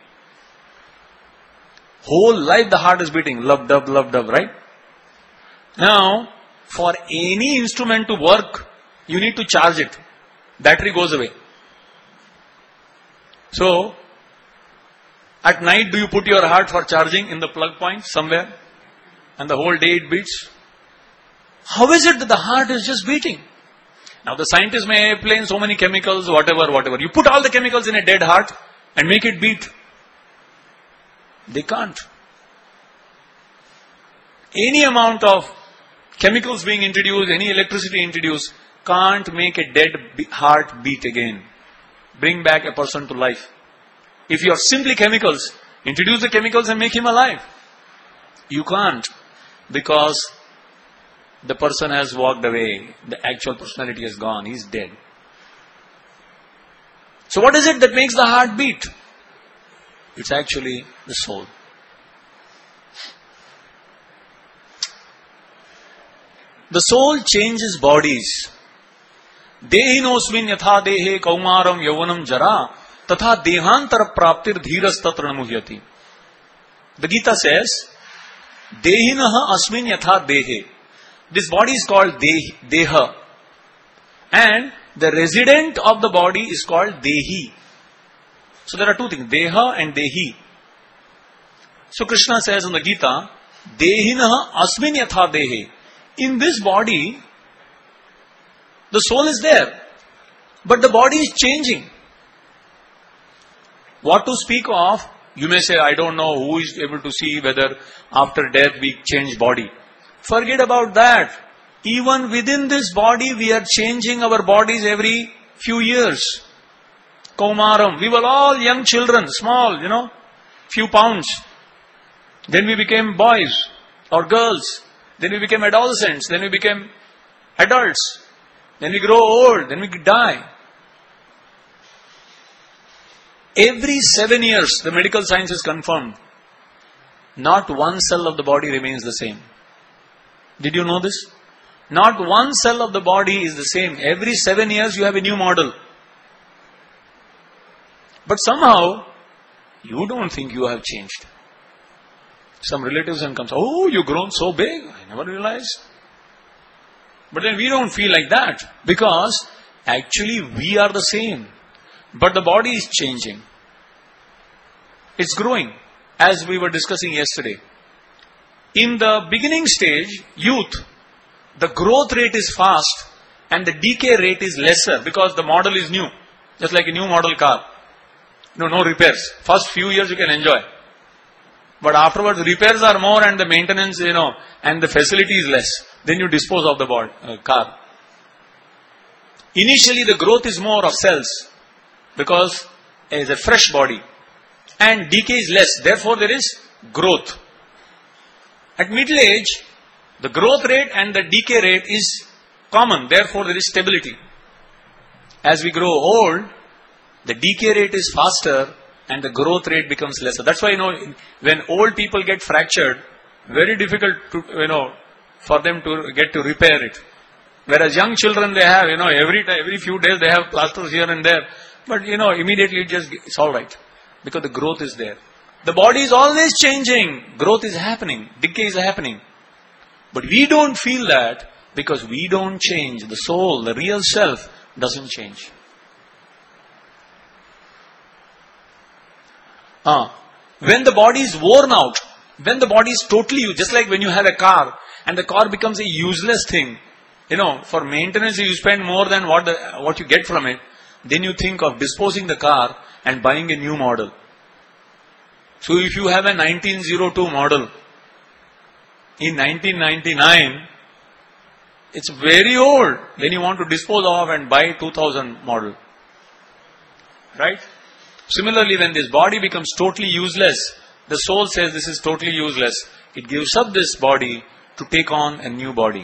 Whole life the heart is beating, love dub, right? Now, for any instrument to work, you need to charge it. Battery goes away. So, at night do you put your heart for charging in the plug point somewhere? And the whole day it beats? How is it that the heart is just beating? Now the scientists may play in so many chemicals, whatever. You put all the chemicals in a dead heart and make it beat. They can't. Any amount of chemicals being introduced, any electricity introduced, can't make a dead heart beat again. Bring back a person to life. If you are simply chemicals, introduce the chemicals and make him alive. You can't, because the person has walked away. The actual personality has gone. He is dead. So what is it that makes the heart beat? It's actually the soul. The soul changes bodies. Dehinosmin yatha dehe kaumaram yauvanam jara tatha dehantar praptir dhiras tatra namuhyati. The Gita says, Dehinaha asmin yatha dehe. This body is called Deha. And the resident of the body is called Dehi. So there are two things, Deha and Dehi. So Krishna says in the Gita, Dehinaha asmin yatha dehe. In this body, the soul is there. But the body is changing. What to speak of? You may say, I don't know who is able to see whether after death we change body. Forget about that. Even within this body, we are changing our bodies every few years. Kaumaram. We were all young children, small, few pounds. Then we became boys or girls. Then we became adolescents. Then we became adults. Then we grow old. Then we die. Every 7 years, the medical science is confirmed, not one cell of the body remains the same. Did you know this? Not one cell of the body is the same. Every 7 years you have a new model. But somehow, you don't think you have changed. Some relatives and comes, oh, you've grown so big. I never realized. But then we don't feel like that. Because actually we are the same. But the body is changing. It's growing. As we were discussing yesterday. In the beginning stage, youth, the growth rate is fast and the decay rate is lesser because the model is new. Just like a new model car. No repairs. First few years you can enjoy. But afterwards repairs are more and the maintenance, and the facility is less. Then you dispose of the car. Initially the growth is more of cells because it is a fresh body. And decay is less. Therefore there is growth. At middle age, the growth rate and the decay rate is common. Therefore, there is stability. As we grow old, the decay rate is faster and the growth rate becomes lesser. That's why, when old people get fractured, very difficult to, for them to get to repair it. Whereas young children, they have, every few days they have plasters here and there. But, immediately it's alright. Because the growth is there. The body is always changing. Growth is happening. Decay is happening. But we don't feel that because we don't change. The soul, the real self, doesn't change. When the body is worn out, when the body is totally used, just like when you have a car and the car becomes a useless thing, for maintenance you spend more than what you get from it, then you think of disposing the car and buying a new model. So if you have a 1902 model, in 1999, it's very old, then you want to dispose of and buy 2000 model. Right? Similarly, when this body becomes totally useless, the soul says this is totally useless. It gives up this body to take on a new body.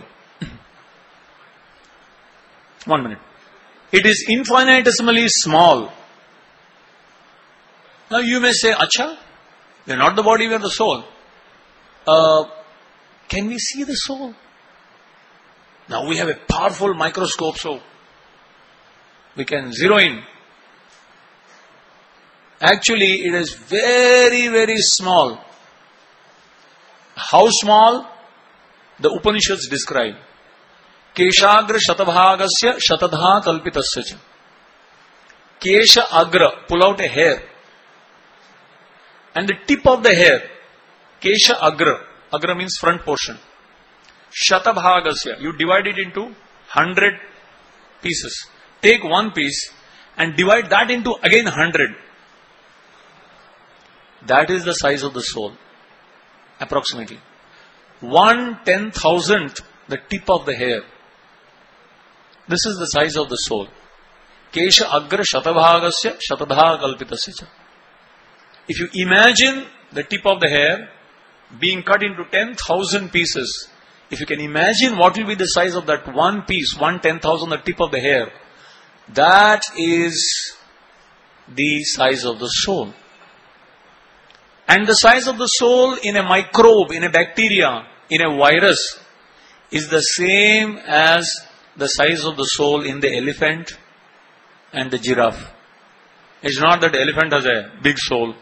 1 minute. It is infinitesimally small. Now you may say, Acha, we are not the body, we are the soul. Can we see the soul? Now we have a powerful microscope, so we can zero in. Actually, it is very, very small. How small? The Upanishads describe. Keshagra shatabhagasya shatadha kalpitasya cha. Kesha agra, pull out a hair. And the tip of the hair, Kesha agra. Agra means front portion. Shatabhagasya, you divide it into 100 pieces. Take one piece and divide that into again 100. That is the size of the soul. Approximately. 1/10,000th the tip of the hair. This is the size of the soul. Kesha agra shatabhagasya shatadha kalpitasya cha. If you imagine the tip of the hair being cut into 10,000 pieces, if you can imagine what will be the size of that one piece, 1/10,000th the tip of the hair, that is the size of the soul. And the size of the soul in a microbe, in a bacteria, in a virus is the same as the size of the soul in the elephant and the giraffe. It's not that the elephant has a big soul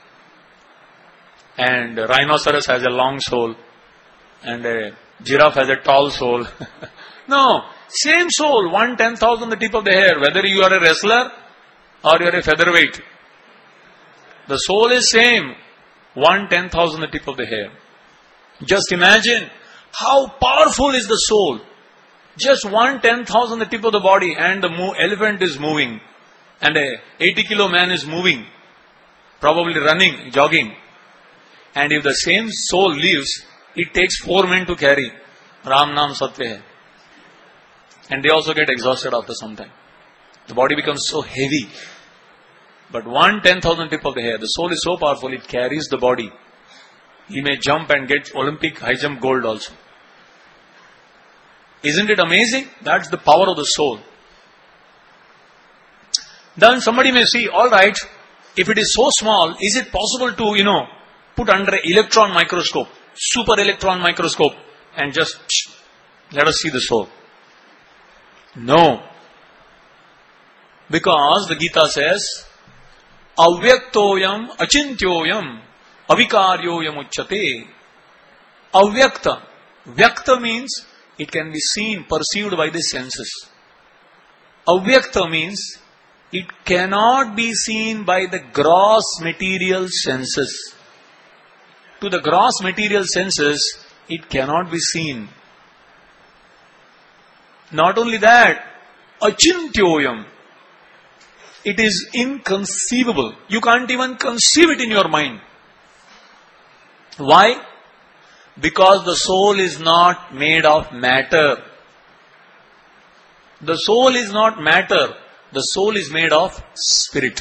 and a rhinoceros has a long soul and a giraffe has a tall soul. No, same soul, 1/10,000th the tip of the hair, whether you are a wrestler or you are a featherweight. The soul is same, 1/10,000th the tip of the hair. Just imagine how powerful is the soul. Just 1/10,000th the tip of the body and the elephant is moving and a 80-kilo man is moving, probably running, jogging. And if the same soul leaves, it takes 4 men to carry. Ram Naam Satya hai. And they also get exhausted after some time. The body becomes so heavy. But 1/10,000th tip of the hair, the soul is so powerful, it carries the body. He may jump and get Olympic high jump gold also. Isn't it amazing? That's the power of the soul. Then somebody may see, alright, if it is so small, is it possible to, put under an electron microscope, super electron microscope, and just let us see the soul? No. Because the Gita says, Avyaktoyam achintyoyam avikaryoyam uchyate. Avyakta. Vyakta means it can be seen, perceived by the senses. Avyakta means it cannot be seen by the gross material senses. To the gross material senses, it cannot be seen. Not only that, achintyoyam. It is inconceivable. You can't even conceive it in your mind. Why? Because the soul is not made of matter. The soul is not matter. The soul is made of spirit.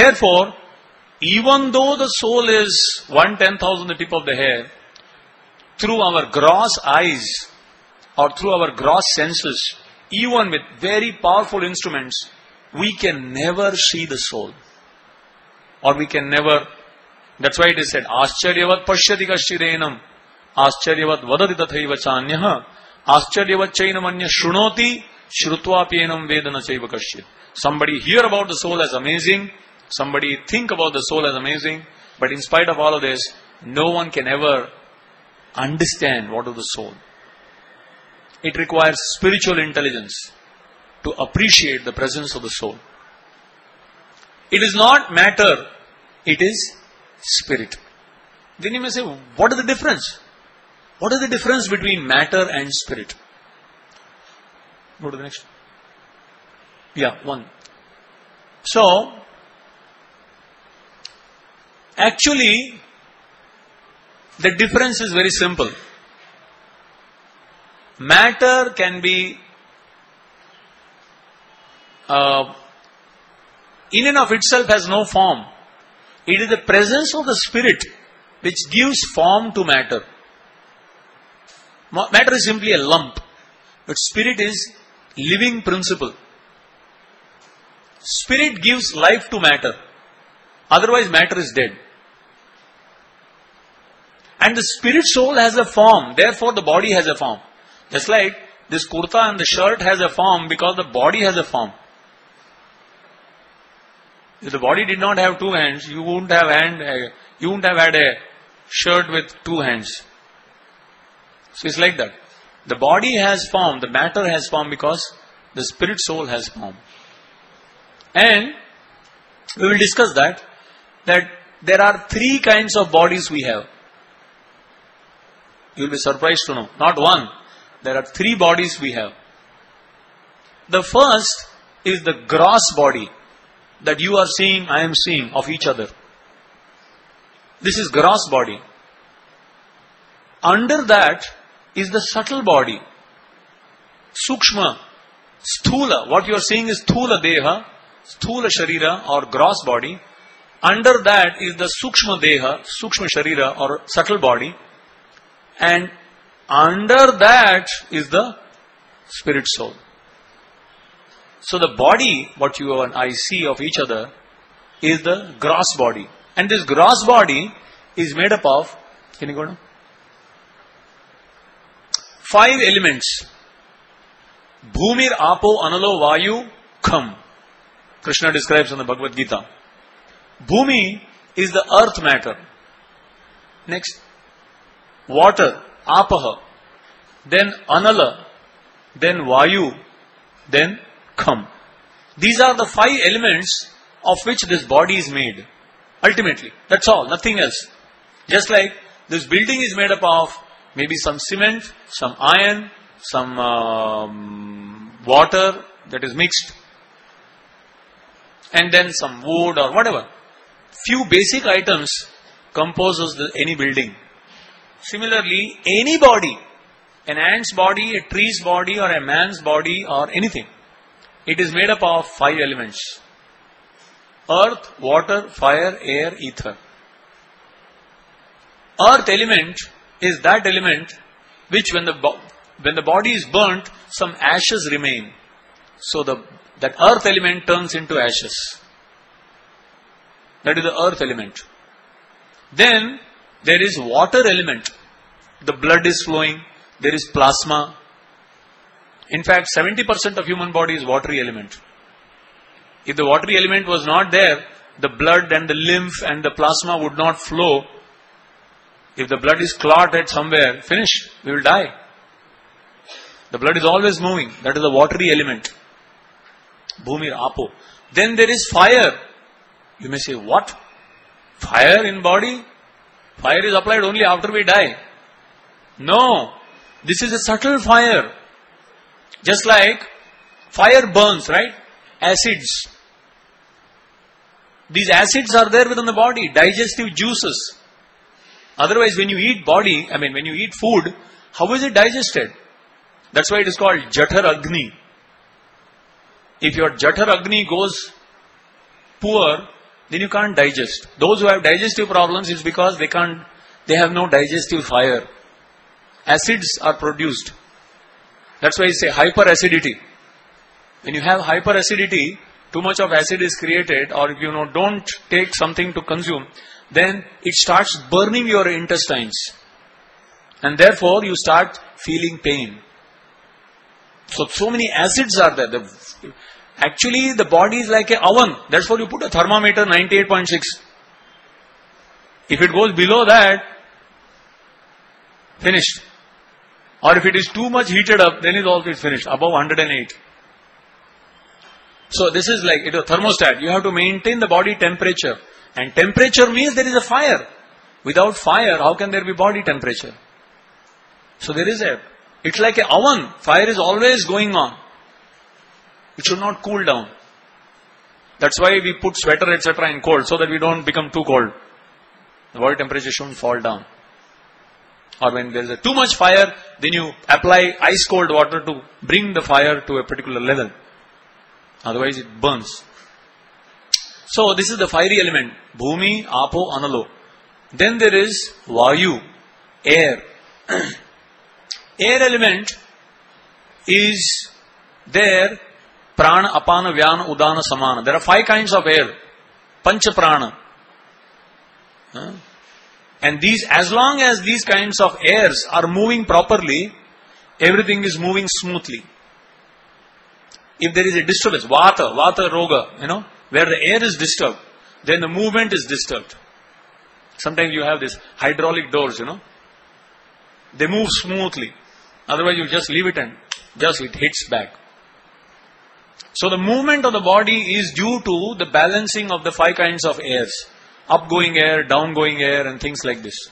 Therefore, even though the soul is 1/10,000th the tip of the hair, through our gross eyes or through our gross senses, even with very powerful instruments, we can never see the soul. Or we can never, that's why it is said, Ascharyavat pashyati kashirenam, Ascharyavat vadati tathaiva chanyaha, Ascharyavat chainamanya shrunoti, shrutvapienam vedana chaiva kashyat. Somebody hear about the soul as amazing, somebody think about the soul as amazing, but in spite of all of this, no one can ever understand what is the soul. It requires spiritual intelligence to appreciate the presence of the soul. It is not matter, it is spirit. Then you may say, what is the difference? What is the difference between matter and spirit? Go to the next. Yeah, one. So, actually, the difference is very simple. Matter can be in and of itself has no form. It is the presence of the spirit which gives form to matter. Matter is simply a lump, but spirit is living principle. Spirit gives life to matter. Otherwise matter is dead. And the spirit soul has a form, therefore the body has a form. Just like this kurta and the shirt has a form because the body has a form. If the body did not have two hands, you wouldn't have had a shirt with two hands. So it's like that. The body has form, the matter has form because the spirit soul has form. And we will discuss that there are three kinds of bodies we have. You will be surprised to know. Not one. There are three bodies we have. The first is the gross body that you are seeing, I am seeing of each other. This is gross body. Under that is the subtle body. Sukshma, sthula. What you are seeing is sthula deha, sthula sharira or gross body. Under that is the sukshma deha, sukshma sharira or subtle body. And under that is the spirit soul. So the body, what you and I see of each other, is the gross body. And this gross body is made up of, can you go now? 5 elements. Bhumir, Apo, Analo, Vayu, Kham. Krishna describes in the Bhagavad Gita. Bhumi is the earth matter. Next. Water, Apaha. Then Anala. Then Vayu. Then Kham. These are the 5 elements of which this body is made. Ultimately. That's all. Nothing else. Just like this building is made up of maybe some cement, some iron, some water that is mixed, and then some wood or whatever. Few basic items composes any building. Similarly, any body, an ant's body, a tree's body, or a man's body, or anything, it is made up of 5 elements. Earth, water, fire, air, ether. Earth element is that element which when the body is burnt, some ashes remain. So that earth element turns into ashes. That is the earth element. Then there is water element. The blood is flowing. There is plasma. In fact, 70% of human body is watery element. If the watery element was not there, the blood and the lymph and the plasma would not flow. If the blood is clotted somewhere, finish, we will die. The blood is always moving. That is the watery element. Bhumir, Apo. Then there is fire. You may say, what? Fire in body? Fire is applied only after we die. No. This is a subtle fire. Just like fire burns, right? Acids. These acids are there within the body. Digestive juices. Otherwise, when you eat when you eat food, how is it digested? That's why it is called Jathar Agni. If your Jathar Agni goes poor, then you can't digest. Those who have digestive problems is because they have no digestive fire. acids are produced. That's why I say hyperacidity. When you have hyperacidity, too much of acid is created, or if you don't take something to consume, then it starts burning your intestines. And therefore you start feeling pain. So many acids are there. Actually, the body is like an oven. That's why you put a thermometer 98.6. If it goes below that, finished. Or if it is too much heated up, then it's finished. Above 108. So this is like a thermostat. You have to maintain the body temperature. And temperature means there is a fire. Without fire, how can there be body temperature? So it's like an oven. Fire is always going on. It should not cool down. That's why we put sweater, etc. in cold, so that we don't become too cold. The body temperature shouldn't fall down. Or when there is too much fire, then you apply ice cold water to bring the fire to a particular level. Otherwise it burns. So this is the fiery element. Bhumi, Apo, Analo. Then there is Vayu, air. Air element is there, Prana, Apana, Vyana, Udana, Samana. There are 5 kinds of air. Pancha Prana. And these, as long as these kinds of airs are moving properly, everything is moving smoothly. If there is a disturbance, Vata Roga, where the air is disturbed, then the movement is disturbed. Sometimes you have these hydraulic doors, they move smoothly. Otherwise you just leave it and just it hits back. So the movement of the body is due to the balancing of the 5 kinds of airs. Upgoing air, downgoing air, and things like this.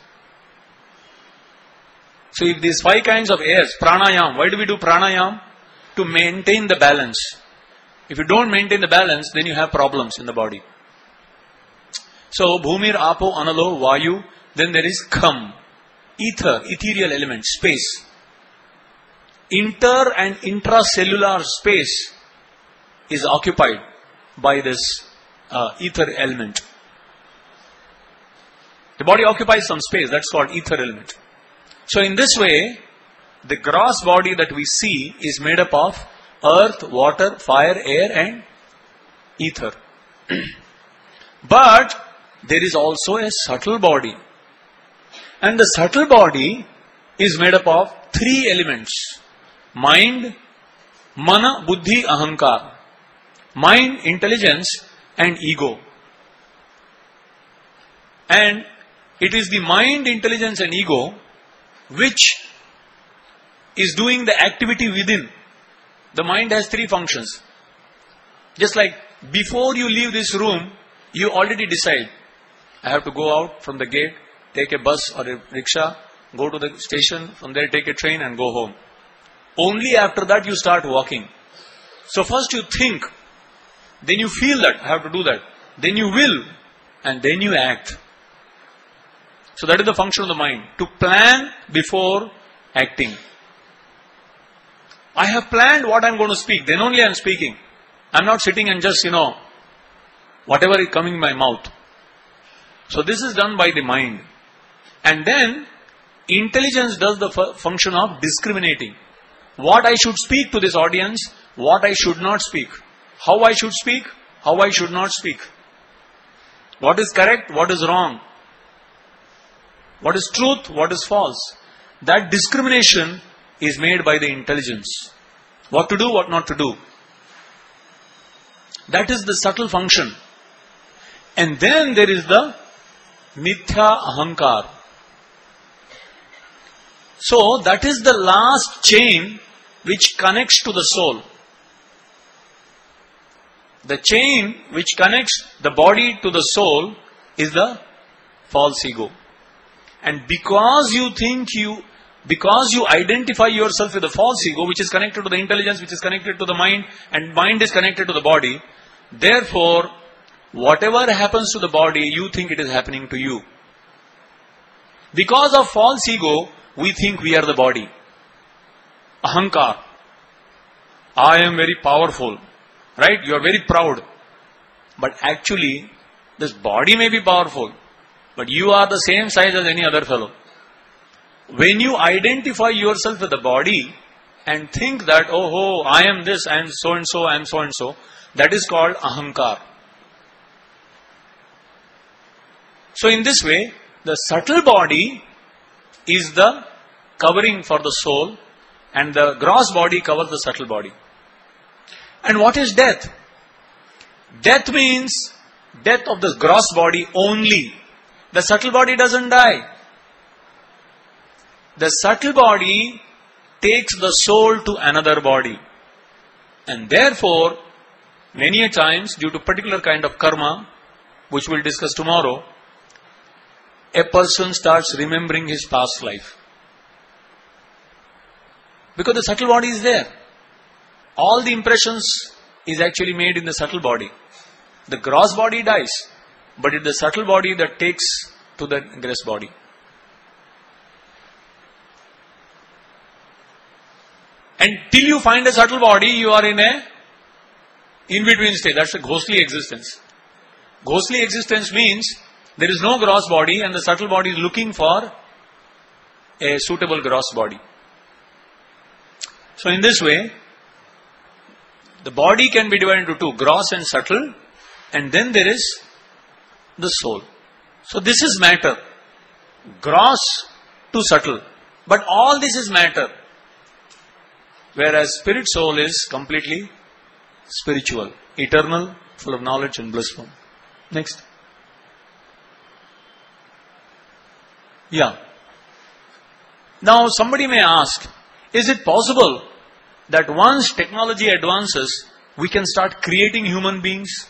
So if these 5 kinds of airs, pranayam, why do we do pranayam? To maintain the balance. If you don't maintain the balance, then you have problems in the body. So bhumir, apo, analo, vayu, then there is kham, ether, ethereal element, space. Inter and intracellular space is occupied by this ether element. The body occupies some space, that's called ether element. So in this way, the gross body that we see is made up of earth, water, fire, air and ether. But there is also a subtle body. And the subtle body is made up of 3 elements. Mind, mana, buddhi, ahankar. Mind, intelligence and ego. And it is the mind, intelligence and ego which is doing the activity within. The mind has 3 functions. Just like before you leave this room, you already decide, I have to go out from the gate, take a bus or a rickshaw, go to the station, from there take a train and go home. Only after that you start walking. So first you think, then you feel that, I have to do that. Then you will, and then you act. So that is the function of the mind, to plan before acting. I have planned what I am going to speak, then only I am speaking. I am not sitting and just, whatever is coming in my mouth. So this is done by the mind. And then, intelligence does the function of discriminating. What I should speak to this audience, what I should not speak. How I should speak, how I should not speak. What is correct, what is wrong. What is truth, what is false. That discrimination is made by the intelligence. What to do, what not to do. That is the subtle function. And then there is the mithya ahankar. So that is the last chain which connects to the soul. The chain which connects the body to the soul is the false ego. And because you identify yourself with the false ego, which is connected to the intelligence, which is connected to the mind, and mind is connected to the body, therefore, whatever happens to the body, you think it is happening to you. Because of false ego, we think we are the body. Ahankar. I am very powerful. Right? You are very proud. But actually, this body may be powerful, but you are the same size as any other fellow. When you identify yourself with the body and think that, oh, I am this, I am so and so, I am so and so, that is called ahankar. So in this way, the subtle body is the covering for the soul, and the gross body covers the subtle body. And what is death? Death means death of the gross body only. The subtle body doesn't die. The subtle body takes the soul to another body. And therefore, many a times, due to particular kind of karma, which we'll discuss tomorrow, a person starts remembering his past life. Because the subtle body is there. All the impressions is actually made in the subtle body. The gross body dies, but it's the subtle body that takes to the gross body. And till you find a subtle body, you are in a in-between state. That's a ghostly existence. Ghostly existence means there is no gross body and the subtle body is looking for a suitable gross body. So in this way, the body can be divided into two, gross and subtle, and then there is the soul. So this is matter. Gross to subtle. But all this is matter. Whereas spirit soul is completely spiritual, eternal, full of knowledge and blissful. Next. Yeah. Now somebody may ask, is it possible that once technology advances, we can start creating human beings?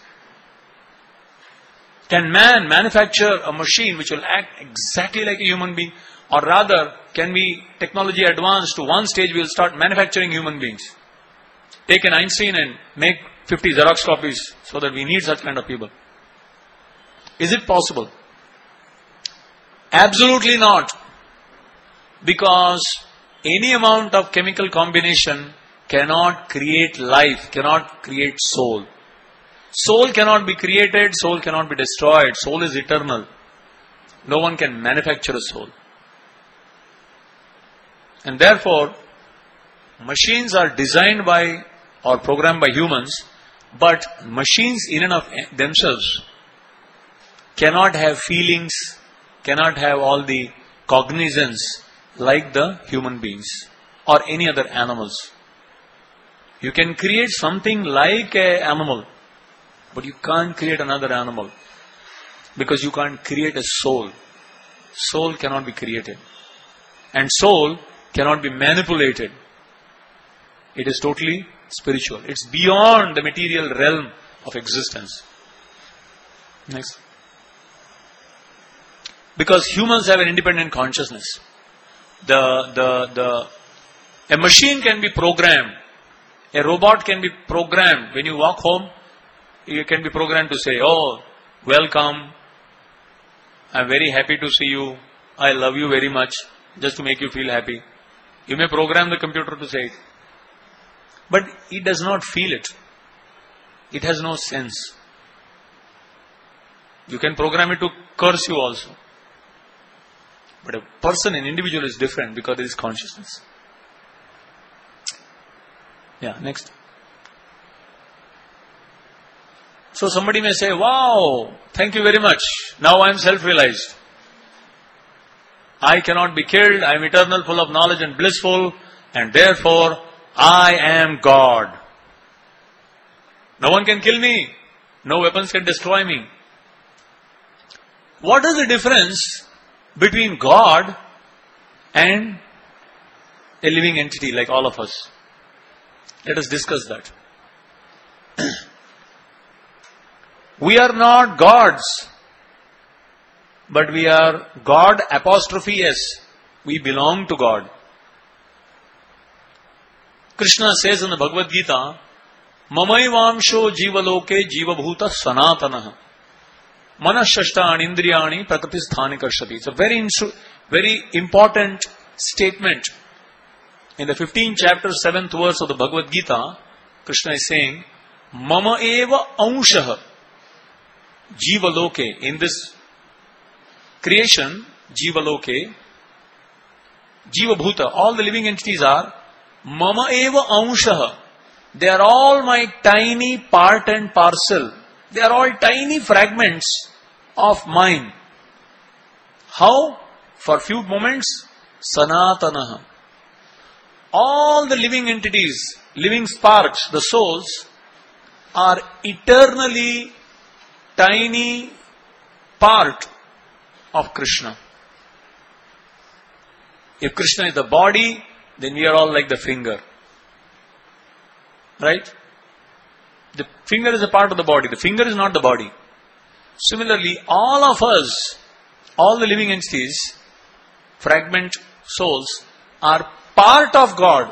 Can man manufacture a machine which will act exactly like a human being? Or rather, can we, technology advance to one stage, we will start manufacturing human beings? Take an Einstein and make 50 Xerox copies so that we need such kind of people. Is it possible? Absolutely not. Because any amount of chemical combination cannot create life, cannot create soul. Soul cannot be created, soul cannot be destroyed. Soul is eternal. No one can manufacture a soul. And therefore, machines are designed by or programmed by humans, but machines in and of themselves cannot have feelings, cannot have all the cognizance like the human beings or any other animals. You can create something like an animal, but you can't create another animal because you can't create a soul. Soul cannot be created. And soul cannot be manipulated. It is totally spiritual. It's beyond the material realm of existence. Next. Because humans have an independent consciousness. A machine can be programmed. A robot can be programmed. When you walk home, you can be programmed to say, oh, welcome. I'm very happy to see you. I love you very much. Just to make you feel happy. You may program the computer to say it. But it does not feel it. It has no sense. You can program it to curse you also. But a person, an individual is different because there is consciousness. Yeah, next. So somebody may say, wow, thank you very much. Now I am self-realized. I cannot be killed. I am eternal, full of knowledge and blissful. And therefore, I am God. No one can kill me. No weapons can destroy me. What is the difference between God and a living entity like all of us? Let us discuss that. We are not gods, but we are God apostrophe S. We belong to God. Krishna says in the Bhagavad Gita, Mamaivamsho jivaloke jivabhuta sanatanaha manashashtani indriyani prakritisthani karshati. It's a very important statement. In the 15th chapter, 7th verse of the Bhagavad Gita, Krishna is saying, Mama eva anshaha jivaloke. In this creation, jivaloke, Jiva Bhuta, all the living entities are Mama Eva Anshaha. They are all my tiny part and parcel. They are all tiny fragments of mine. How? For few moments, Sanatanaha. All the living entities, living sparks, the souls, are eternally tiny part of Krishna. If Krishna is the body, then we are all like the finger. Right? The finger is a part of the body. The finger is not the body. Similarly, all of us, all the living entities, fragment souls, are part of God.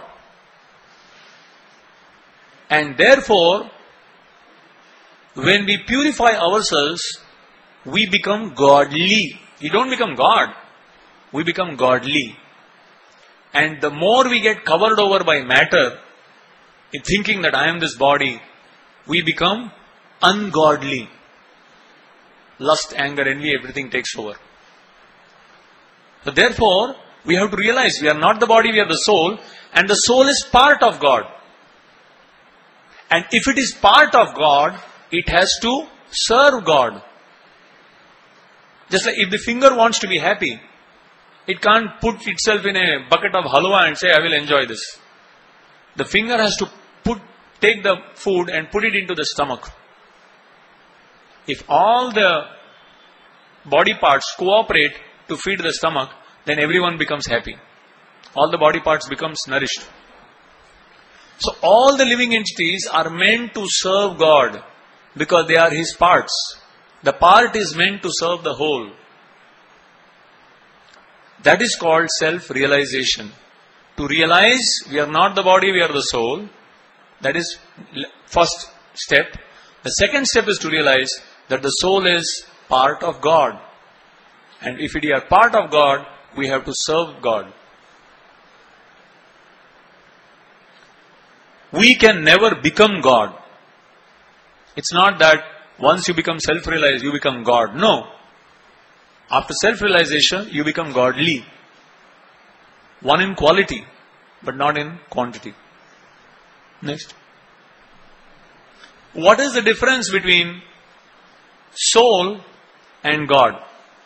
And therefore, when we purify ourselves, we become godly. We don't become God. We become godly. And the more we get covered over by matter, in thinking that I am this body, we become ungodly. Lust, anger, envy, everything takes over. So therefore, we have to realize we are not the body, we are the soul, and the soul is part of God. And if it is part of God, it has to serve God. Just like if the finger wants to be happy, it can't put itself in a bucket of halwa and say, I will enjoy this. The finger has to take the food and put it into the stomach. If all the body parts cooperate to feed the stomach, then everyone becomes happy. All the body parts becomes nourished. So all the living entities are meant to serve God because they are His parts. The part is meant to serve the whole. That is called self-realization. To realize we are not the body, we are the soul. That is first step. The second step is to realize that the soul is part of God. And if we are part of God, we have to serve God. We can never become God. It's not that once you become self-realized, you become God. No. After self-realization, you become godly. One in quality, but not in quantity. Next. What is the difference between soul and God?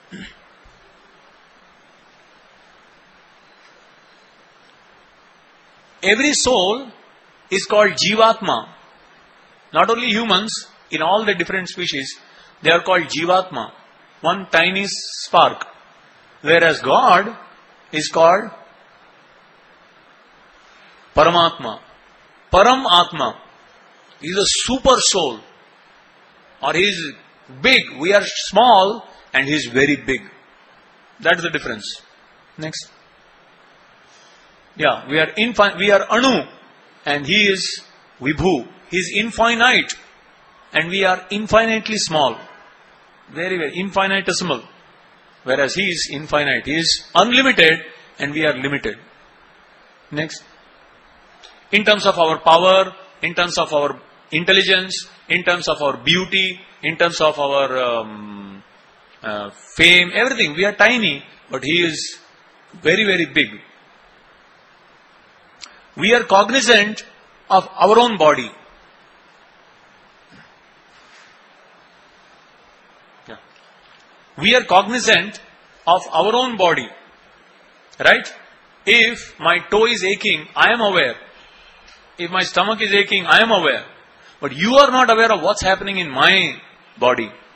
Every soul is called Jivatma. Not only humans, in all the different species, they are called Jivatma. One tiny spark. Whereas God is called Paramatma. Param Atma. He is a super soul. Or he is big. We are small and he is very big. That is the difference. Next. Yeah, we are Anu and he is Vibhu. He is infinite and we are infinitely small. Very, very infinitesimal. Whereas he is infinite. He is unlimited and we are limited. Next. In terms of our power, in terms of our intelligence, in terms of our beauty, in terms of our fame, everything. We are tiny, but he is very, very big. We are cognizant of our own body. Yeah. We are cognizant of our own body. Right? If my toe is aching, I am aware. If my stomach is aching, I am aware. But you are not aware of what's happening in my body.